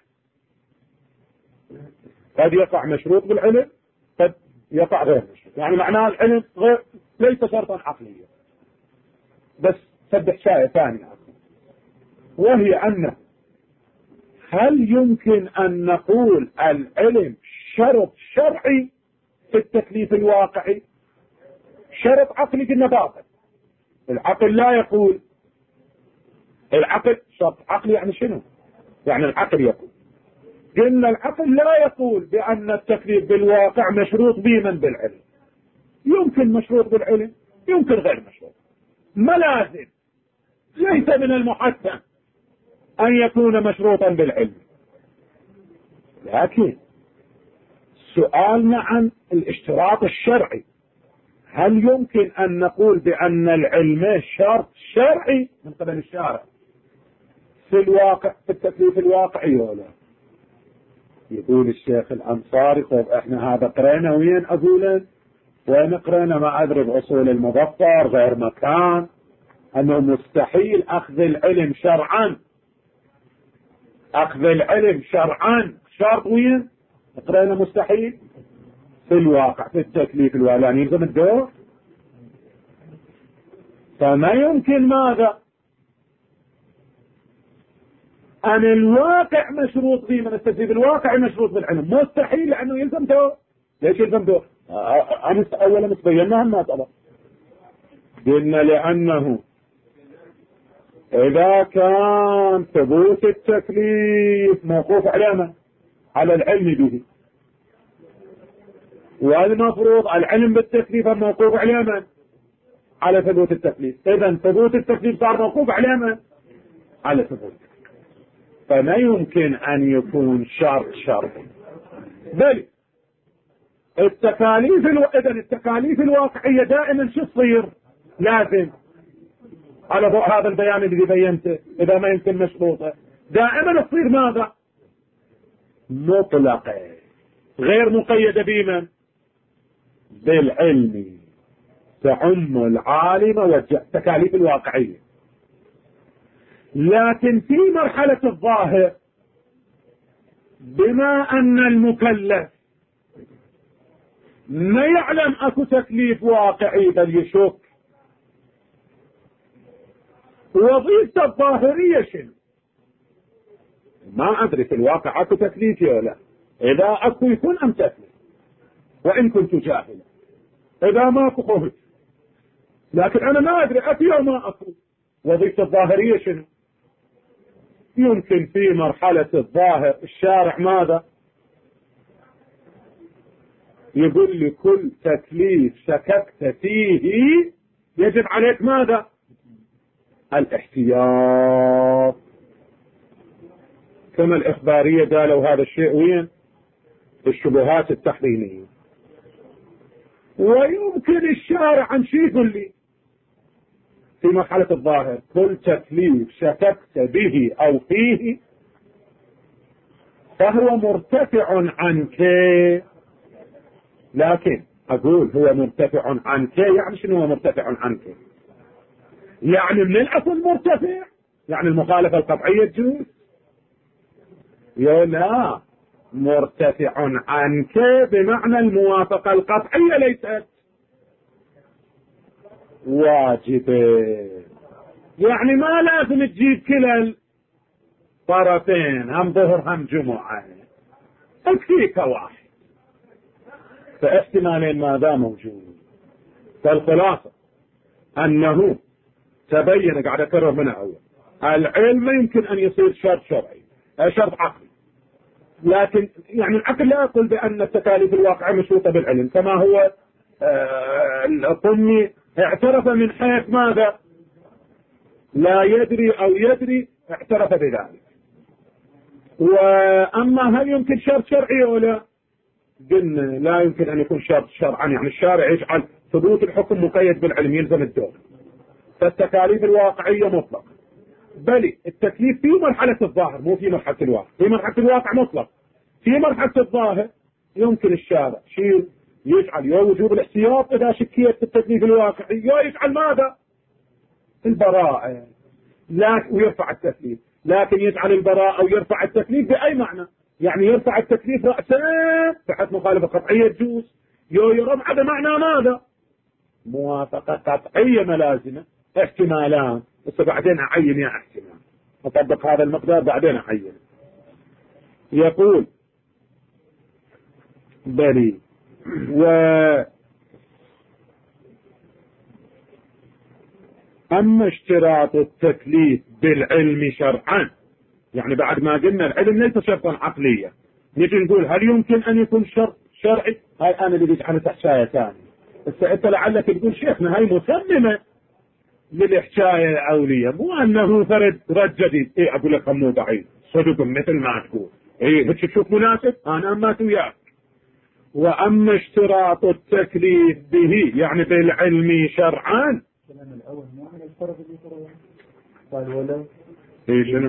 Speaker 1: قد يقع مشروط بالعلم قد يقع غير مشروط، يعني معناه العلم غير ليس شرطا عقليا. بس صدق شيء ثاني وهي انه هل يمكن ان نقول العلم شرط شرعي في التكليف الواقعي؟ شرط عقلي قلنا باطل، العقل لا يقول. العقل شرط عقلي يعني شنو؟ يعني العقل يقول، قلنا العقل لا يقول بأن التكليف بالواقع مشروط بمن بالعلم. يمكن مشروط بالعلم يمكن غير مشروط، ما لازم، ليس من المحتم أن يكون مشروطا بالعلم. لكن سؤالنا عن الاشتراط الشرعي، هل يمكن أن نقول بأن العلم شرط شرعي من قبل الشارع في الواقع في التكليف الواقعي ولا؟ يقول الشيخ الأنصاري طيب احنا هذا قرينا وين أقوله؟ وين قرينا؟ ما أدري بأصول المظفر غير مكان أنه مستحيل أخذ العلم شرعا، أخذ العلم شرعا شرط وين؟ قرينا مستحيل في الواقع في التكليف الواقع، يعني يلزم الدور. فما يمكن ماذا؟ أن الواقع مشروط به من التكليف الواقع مشروط بالعلم، مستحيل لأنه يلزم دور. ليش يلزم دور؟ أمس أولا تبيناها المسألة، قلنا لأنه إذا كان ثبوت التكليف موقوف على على العلم به، والمفروض العلم بالتكليف موقوف على من؟ على ثبوت التكليف. إذا ثبوت التكليف صار موقوف على من؟ على ثبوت. فما يمكن أن يكون شرط شرط، بل التكاليف الو... إذا التكاليف الواقعية دائما شو تصير؟ لازم على ضوء هذا البيان اللي بينته إذا ما يمكن مشروطه دائما تصير ماذا؟ مطلقة. غير مقيدة بمن؟ بالعلم، تعم العالم والتكاليف الواقعية. لكن في مرحلة الظاهر بما أن المكلف ما يعلم أكو تكليف واقعي بل يشك، وظيفة الظاهرية شنو؟ ما أدري في الواقع أكو تكليف ولا لا، إذا أكو يكون أم تكليف، وإن كنت جاهلا، إذا ما أكو خفت، لكن أنا ما أدري أكو أو ما أكو. وظيفة الظاهرية شنو؟ يمكن في مرحلة الظاهر الشارع ماذا؟ يقول لي كل تكليف شككت فيه يجب عليك ماذا؟ الاحتياط. كما الإخبارية قالوا هذا الشيء وين؟ الشبهات التحريمية. ويمكن الشارع عن شيء يقول لي في مرحلة الظاهر كل تكليف شككت به أو فيه فهو مرتفع عنك. لكن أقول هو مرتفع عنك، يعني شنو هو مرتفع عنك؟ يعني من الأصل مرتفع، يعني المخالفة القطعية تجوز؟ يقول لا، مرتفع عنك بمعنى الموافقة القطعية ليست واجبة. يعني ما لازم تجيب كلا الطرفين، هم ظهر هم جمعة، تكفيك واحد. فاحتمالين ما دام موجود. فالخلاصة أنه تبين، قاعد أكرر من أول، العلم يمكن أن يصير شرط شرعي، شرط عقلي، لكن يعني العقل لا يقول بأن التكاليف الواقعة مشروطة بالعلم، كما هو آه القمي اعترف من حيث ماذا؟ لا يدري أو يدري، اعترف بذلك. وأما هل يمكن شرط شرعي ولا؟ قلنا لا يمكن أن يكون شرط شرعا، يعني الشارع يجعل ثبوت الحكم مقيد بالعلم يلزم الدور. فالتكاليف الواقعية مطلق، بل التكليف في مرحلة الظاهر مو في مرحلة الواقع. في مرحلة الواقع مطلق، في مرحلة الظاهر يمكن الشارع شيء يجعل يا وجوب الاحتياط إذا شكيت في التكليف الواقعي، يا يجعل ماذا؟ البراءة، لا ويرفع التكليف. لكن يجعل البراءة ويرفع التكليف بأي معنى؟ يعني يرفع التكليف رأسا تحت مخالفة قطعية تجوز، يو يرفع بمعنى ماذا؟ موافقة قطعية ملازمة، احتمالان، بس بعدين أعين يا احتمال، أطبق هذا المقدار بعدين أعين. يقول بلي و أما اشتراط التكليف بالعلم شرعا، يعني بعد ما قلنا العلم ليس شرطا عقليا، نجي نقول هل يمكن أن يكون شرط شرعي؟ هاي أنا اللي بيجعل تحشاية ثانية. بس أنت لعلك تقول شيخنا هاي مسممة للإحشاية الأولية، مو أنه فرد رد جديد. إيه أقول لك مو بعيد صدق مثل ما تقول، إيه هيك تشوف مناسب، أنا أما وياك. وأما اشتراط التكليف به يعني بالعلم شرعا،
Speaker 2: الكلام الأول مو على الفرض اللي فرضه قال ولو
Speaker 1: إيه شنو؟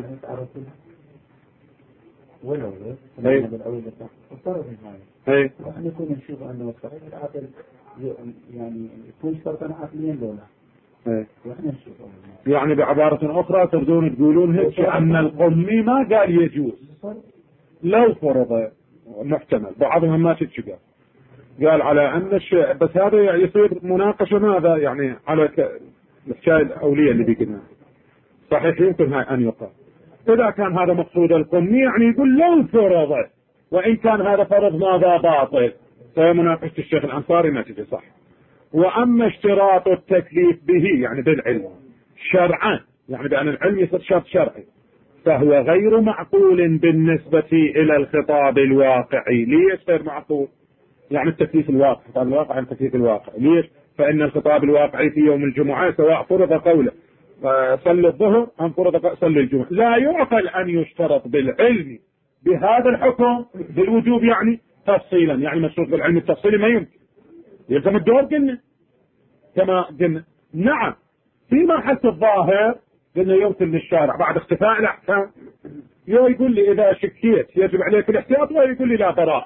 Speaker 2: ولو الكلام الأول صح الفرض هاي
Speaker 1: إيه
Speaker 2: وأن يكون نشوف أنه صحيح العقل يعني يكون شرطا عقليا لولا
Speaker 1: إيه.
Speaker 2: وإحنا نشوف
Speaker 1: يعني بعبارة أخرى تردون تقولون هيك أن القمي ما قال يجوز لو فرض، محتمل بعضهم ما تتشقى قال على أن الشيء، بس هذا يصير مناقشة ماذا يعني على الحكاية الأولية اللي بيقولنا. صحيح يمكن هاي أن يقال إذا كان هذا مقصود القمي، يعني يقول لو فرض، وإن كان هذا فرض ماذا باطل، فهي مناقشة الشيخ الأنصاري ما تجي صح. وأما اشتراط التكليف به يعني بالعلم شرعا، يعني بأن العلم يصير شرط شرعي، فهو غير معقول بالنسبة إلى الخطاب الواقعي. ليش غير معقول؟ يعني التكليف الواقع، الخطاب الواقع عن التكليف الواقع. ليش؟ فإن الخطاب الواقعي في يوم الجمعة سواء فرض قوله صلي الظهر أم فرض صلي الجمعة، لا يعقل أن يشترط بالعلم بهذا الحكم بالوجوب يعني تفصيلا، يعني مشروط بالعلم التفصيلي ما يمكن، يلزم الدور. قلنا كما قلنا نعم في مرحلة الظاهر قلنا يمكن للشارع بعد اختفاء الأحكام يو يقول لي إذا شكيت يجب عليك الاحتياط، ويقول لي لا براءة.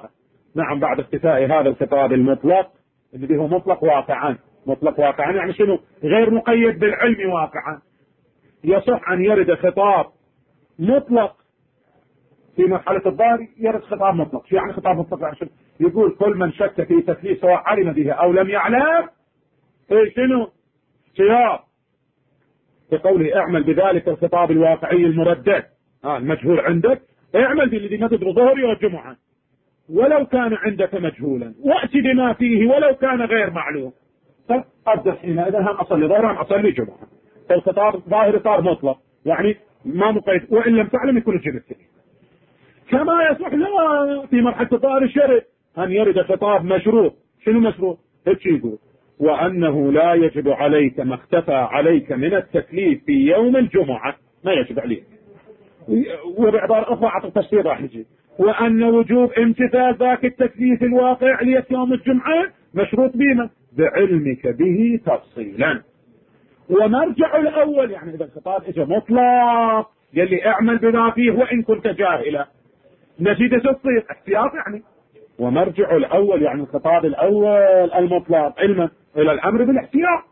Speaker 1: نعم بعد اختفاء هذا الخطاب المطلق اللي هو مطلق واقعا. مطلق واقعا يعني شنو؟ غير مقيد بالعلم واقعا. يصح أن يرد خطاب مطلق في مرحلة الظاهر، يرد خطاب مطلق. شو يعني خطاب مطلق؟ يعني يقول كل من شك في تكليف سواء علم به أو لم يعلم إيه شنو؟ سياق بقوله اعمل بذلك الخطاب الواقعي المردد آه المجهول عندك، اعمل بالذي ما تدري ظهري والجمعة ولو كان عندك مجهولا، وأتي بما فيه ولو كان غير معلوم. فقدر حينئذ هم أصلي ظهر هم أصلي جمعة. فالخطاب ظاهر صار مطلق يعني ما مقيد، وإن لم تعلم يكون الجنس. كما يصح لا في مرحلة الظاهر الشرع أن يرد خطاب مشروط. شنو مشروط؟ هيك يقول وأنه لا يجب عليك ما اختفى عليك من التكليف في يوم الجمعة، ما يجب عليك. وبعبارة أخرى أعطي تفسير راح يجي وأن وجوب امتثال ذاك التكليف الواقع ليت يوم الجمعة مشروط بما بعلمك به تفصيلا. ومرجع الأول يعني إذا الخطاب إجا مطلق يلي اعمل بما فيه وإن كنت جاهلا نتيجة تصير احتياط يعني. ومرجع الأول يعني الخطاب الأول المطلق علما إلى الأمر بالاحتياط.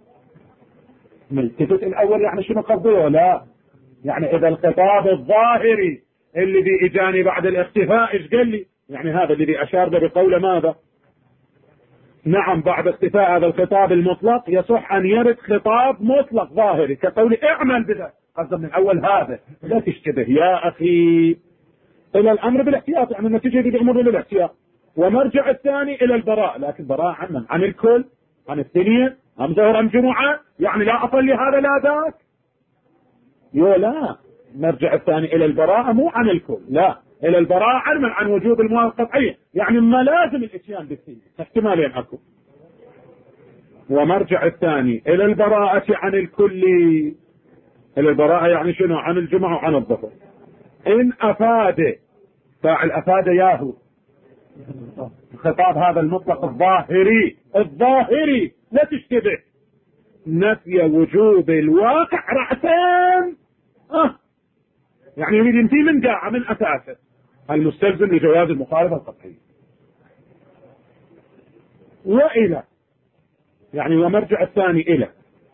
Speaker 1: ملتفت الأول يعني شنو قصده؟ لا يعني إذا الخطاب الظاهري اللي بي إجاني بعد الاختفاء إيش قال لي؟ يعني هذا اللي أشار به بقوله ماذا؟ نعم بعد اختفاء هذا الخطاب المطلق يصح أن يرد خطاب مطلق ظاهري كقول اعمل بذا. قصد من الأول هذا لا تشتبه يا أخي إلى الأمر بالاحتياط يعني النتيجة بالأمر بالاحتياط. ومرجع الثاني إلى البراء، لكن براء عن من؟ عن الكل، عن الثنية، أم ظهر أم جمعة، يعني لا أصلي هذا لا ذاك. يو لا مرجع الثاني إلى البراءة مو عن الكل، لا إلى البراءة عن من؟ عن وجوب الموافقة القطعية، يعني ما لازم الإتيان بالثنية احتمالين أكو. ومرجع الثاني إلى البراءة عن الكل. إلى البراءة يعني شنو؟ عن الجمعة وعن الظهر. إن أفاد فاعل أفاد ياهو الخطاب هذا المطلق الظاهري الظاهري لا تشتبه نفي وجوب الواقع رأسان آه. يعني يريد ينفي من داعة من أساسه المستلزم لجواز المخالفة القطعية. وإلى يعني ومرجع الثاني إلى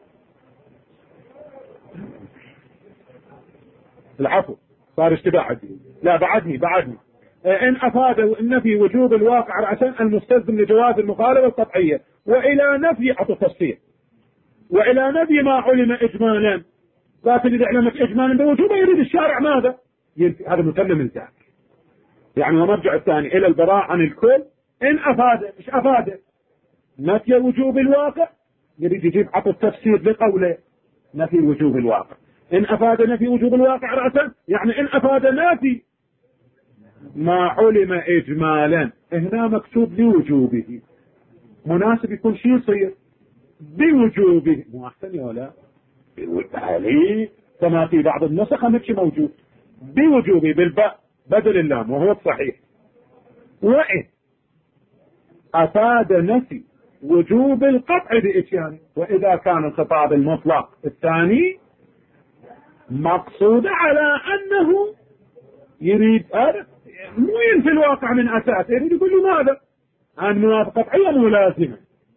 Speaker 1: العفو صار اشتباه عندي لا بعدني بعدني إن أفاد النفي وجوب الواقع رأسا المستلزم لجواز المخالفة القطعية. وإلى نفي عطو تفسير وإلى نفي ما علم إجمالا، لكن إذا علمت إجمالا بوجوبه يريد الشارع ماذا؟ هذا متم من ذاك. يعني ومرجع الثاني إلى البراء عن الكل إن أفاد إيش أفاد؟ نفي وجوب الواقع يريد يجيب عطو التفسير بقوله نفي وجوب الواقع. إن أفاد نفي وجوب الواقع رأسا يعني إن أفاد نفي ما علم إجمالا. هنا مكتوب لوجوبه مناسب يكون شيء يصير بوجوبه مو أحسن ولا بالتالي كما في بعض النسخ مش موجود بوجوبه بالباء بدل اللام وهو الصحيح. وإن أفاد نفي وجوب القطع بإتيانه. وإذا كان الخطاب المطلق الثاني مقصود على أنه يريد هذا مو ينفي الواقع من أساس، يريد يقول له ماذا؟ أن موافقة قطعية ملازمة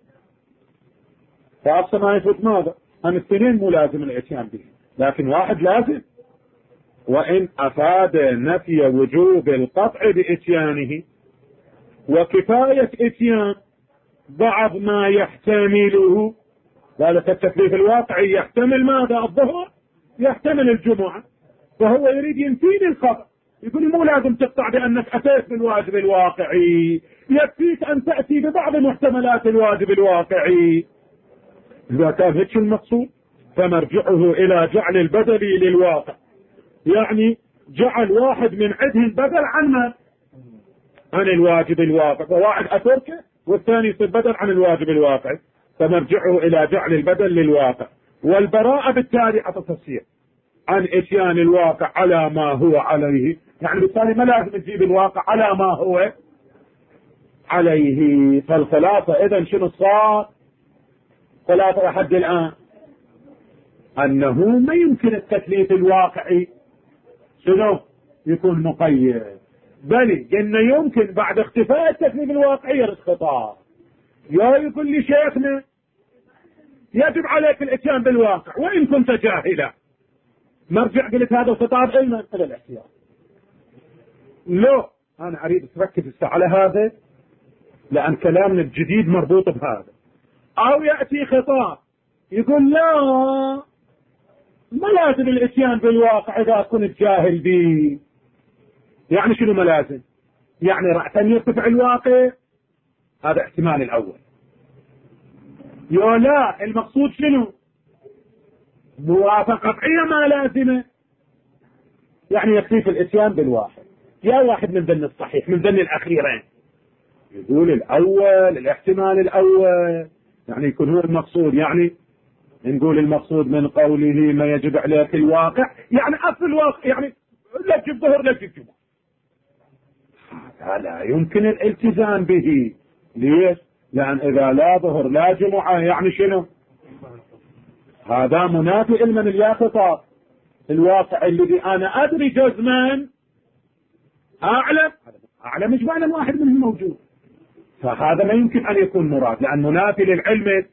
Speaker 1: فأصلا ما يفوت ماذا؟ أن الاثنين ملازم الاتيان به لكن واحد لازم. وإن أفاد نفي وجوب القطع بإتيانه وكفاية إتيان بعض ما يحتمله ذلك التكليف الواقعي يحتمل ماذا؟ الظهر يحتمل الجمعة، فهو يريد ينفيني الخطأ يقول مو لازم تقطع بأنك أتيت بالواجب الواقعي، يكفيك أن تأتي ببعض محتملات الواجب الواقعي. إذا كان هيك المقصود فمرجعه إلى جعل البدل للواقع، يعني جعل واحد من عدهم بدل عن ما عن الواجب الواقع، فواحد أتركه والثاني يصير بدل عن الواجب الواقع، فمرجعه إلى جعل البدل للواقع. والبراءة بالتالي عطى تفسير عن اتيان الواقع على ما هو عليه، يعني بالتالي ما لازم تجيب الواقع على ما هو عليه. فالخلاصة إذن شنو صار؟ خلاصة لحد الآن أنه ما يمكن التكليف الواقعي شنو يكون مقيد، بل قلنا يمكن بعد اختفاء التكليف الواقعي يرد خطاب. يا يقول لي شيخنا يجب عليك الاتيان بالواقع وان كنت جاهلا، مرجع قلت هذا الخطاب علما الى الاحتياط. لو انا اريد تركز على هذا لان كلامنا الجديد مربوط بهذا. او ياتي خطاب يقول لا ما لازم الاتيان بالواقع اذا كنت جاهل به. يعني شنو ما لازم؟ يعني رأسا يرتفع الواقع، هذا احتمال الاول. يا لا المقصود شنو؟ موافقة قطعية ما لازمة، يعني يكفي في الاتيان بالواحد. يا واحد من ذن الصحيح من ذن الاخيرين. يقول الاول الاحتمال الاول يعني يكون هو المقصود. يعني نقول المقصود من قوله ما يجب عليك الواقع يعني اصل الواقع، يعني لا تجيب ظهر لا تجيب جمعة. هذا لا يمكن الالتزام به. ليش؟ لان اذا لا ظهر لا جمعة يعني شنو؟ هذا منافي علما الياقظة. الواقع الذي انا ادري جزما اعلم اعلم اجمالا واحد منهم موجود، فهذا ما يمكن ان يكون مراد لان منافي للعلم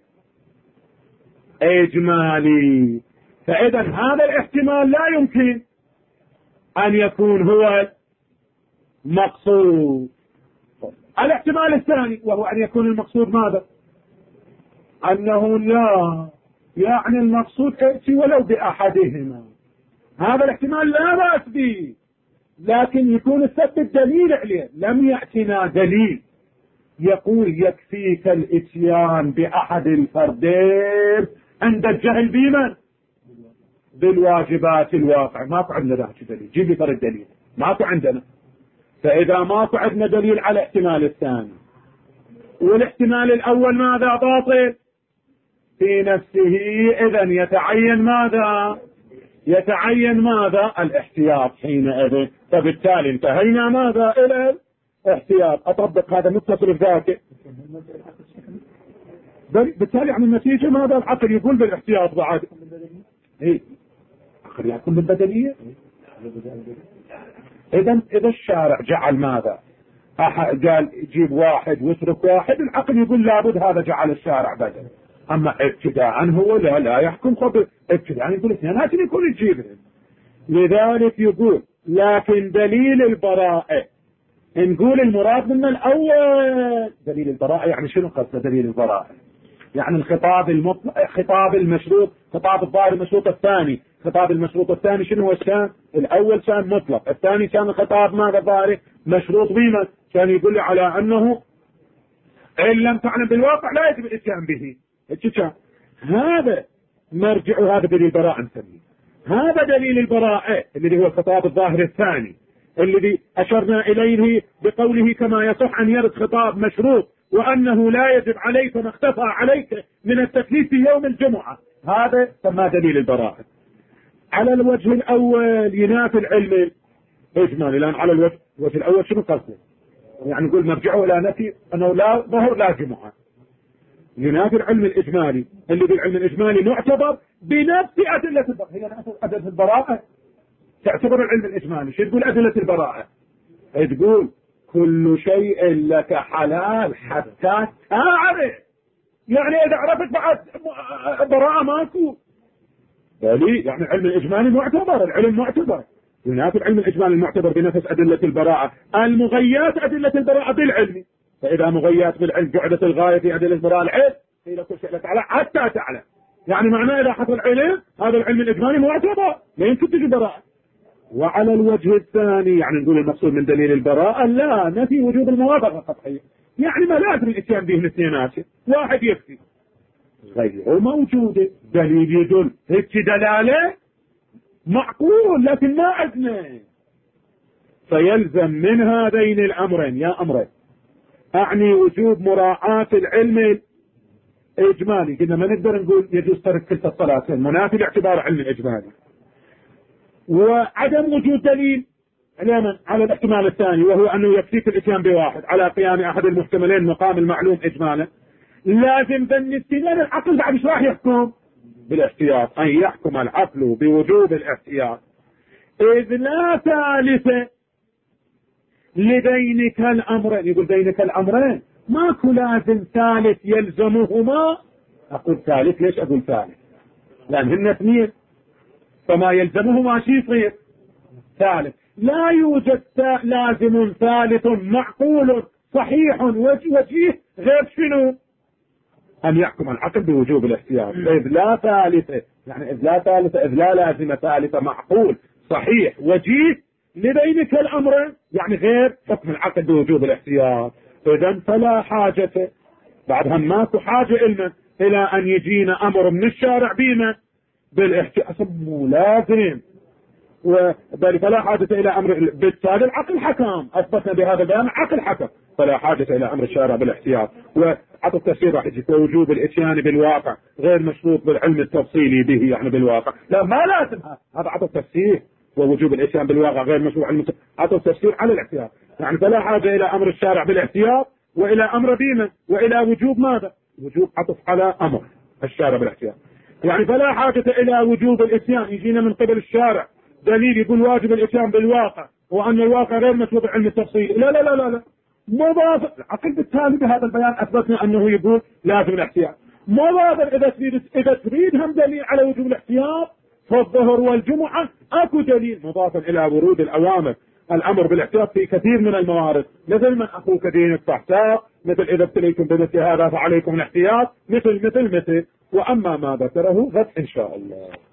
Speaker 1: اجمالي. فاذا هذا الاحتمال لا يمكن ان يكون هو مقصود. الاحتمال الثاني وهو ان يكون المقصود ماذا؟ انه لا يعني المقصود ائتي ولو باحدهما. هذا الاحتمال لا بأس به، لكن يكون السبب الدليل عليه. لم يأتنا دليل يقول يكفيك الاتيان باحد الفردين عند الجهل بمن؟ بالواجبات الواقع. ماكو عندنا ذاك دليل. جيب لي فرد دليل. ماكو عندنا. فاذا ماكو عندنا دليل على الاحتمال الثاني والاحتمال الاول ماذا؟ باطل في نفسه. اذا يتعين ماذا؟ يتعين ماذا؟ الاحتياط حينئذ. فبالتالي انتهينا ماذا؟ الى الاحتياط. اطبق هذا متصل بذاك. بالتالي عن النتيجة ماذا؟ العقل يقول بالاحتياط بعد. ايه عقل يحكم بالبدلية. اذا اذا الشارع جعل ماذا؟ قال جيب واحد واترك واحد، العقل يقول لابد هذا جعل الشارع بدل. اما ابتداء هو لا لا يحكم قبل ابتداء يقول اثنين لازم يكون يجيب. لذلك يقول لكن دليل البراءة نقول المراد من الاول. دليل البراءة يعني شنو قصد دليل البراءة؟ يعني الخطاب المطلق، خطاب المشروط، خطاب الظاهر المشروط الثاني. خطاب المشروط الثاني شنو هو الشان؟ الاول شان مطلق، الثاني كان الخطاب ماذا؟ ظاهر مشروط بما كان يقول لي على انه ان لم تعلم بالواقع لا يجب الاتيان به. هذا مرجع، هذا دليل البراءة نسميه. هذا دليل البراءة الذي هو الخطاب الظاهر الثاني الذي اشرنا اليه بقوله كما يصح ان يرد خطاب مشروط وانه لا يجب عليك ما اختفى عليك من التكليف في يوم الجمعة. هذا سماه دليل البراءة. على الوجه الاول ينافي العلم اجمالي، لان على الوجه الوجه الاول شنو قصده؟ يعني نقول مرجعه الى نفي انه لا ظهر لا جمعة. ينافي العلم الاجمالي اللي بالعلم الاجمالي معتبر بنفس ادلة البراءة. هي نفس ادلة البراءة تعتبر العلم الاجمالي. شو تقول ادلة البراءة؟ تقول كل شيء لك حلال حتى تعرف. يعني اذا عرفت بعد براءة ماكو. بلي يعني العلم الاجمالي معتبر، العلم معتبر. ينافي العلم الاجمالي المعتبر بنفس ادلة البراءة. المغيات ادلة البراءة بالعلم. فاذا مغيات بالعلم جعلت الغاية في ادلة البراءة العلم. قيل كل شيء لك على حتى تعلم. يعني معناه اذا حصل علم هذا العلم الاجمالي معتبر لا يمكن تجي براءة. وعلى الوجه الثاني يعني نقول المقصود من دليل البراءة لا نفي وجود الموافقة القطعية. يعني ما لازم الاتيان به الاثنينات، واحد يكفي. غيره موجودة دليل يدل هيك دلالة معقول لكن ما عندنا. فيلزم من هذين الامرين يا امرين اعني وجوب مراعاة العلم الاجمالي. قلنا ما نقدر نقول يجوز ترك كلتا الصلاتين، منافي لاعتبار علم الاجمالي. وعدم وجود دليل على الاحتمال الثاني وهو انه يكفيك الاتيان بواحد على قيام احد المحتملين مقام المعلوم اجمالا. لازم ذن السنين العقل بعد ايش راح يحكم؟ بالاحتياط. ان يحكم العقل بوجوب الاحتياط اذ لا ثالث لبينك الأمرين. يقول بينك الأمرين ماكو لازم ثالث يلزمهما. أقول ثالث، ليش أقول ثالث؟ لأن هن اثنين، فما يلزمهما شي يصير ثالث. لا يوجد لازم ثالث معقول صحيح وجيه غير شنو؟ أن يحكم العقل بوجوب الاحتياط. إذ لا ثالثة، يعني إذ لا ثالثة إذ لا لازمة ثالثة معقول صحيح وجيه لبينك الأمر، يعني غير حكم العقل بوجوب الاحتياط. إذن فلا حاجة، بعدها ماكو حاجة إلنا إلى أن يجينا أمر من الشارع بينا بالاحتياط، مو لازم. وذلك فلا حاجة إلى أمر، بالتالي العقل حكم، أثبتنا بهذا البيان عقل حكم، فلا حاجة إلى أمر الشارع بالاحتياط. وعطوا التفسير راح يجي وجوب الإتيان بالواقع غير مشروط بالعلم التفصيلي به، يعني بالواقع لا ما لازم، هذا عطوا التفسير. ووجوب الإتيان بالواقع غير مشروط علم، عطوا التفسير على الاحتياط. يعني فلا حاجة إلى أمر الشارع بالاحتياط وإلى أمر بينا وإلى وجوب ماذا؟ وجوب عطف على أمر الشارع بالاحتياط. يعني فلا حاجة إلى وجوب الإتيان يجينا من قبل الشارع دليل يقول واجب الإتيان بالواقع وأن الواقع غير مشروط علم التفصيل، لا لا لا لا لا مضاف العقل. بالتالي بهذا البيان أثبتنا أنه يقول لازم الاحتياط. مضاف إذا تريد إذا تريد هم دليل على وجوب الاحتياط فالظهر والجمعة أكو دليل مضافا إلى ورود الأوامر الأمر بالاحتياط في كثير من الموارد، مثل من أخوك دينك فاحتاط، مثل إذا ابتليتم بمثل هذا فعليكم الاحتياط، مثل مثل مثل. وأما ما ذكره غد إن شاء الله.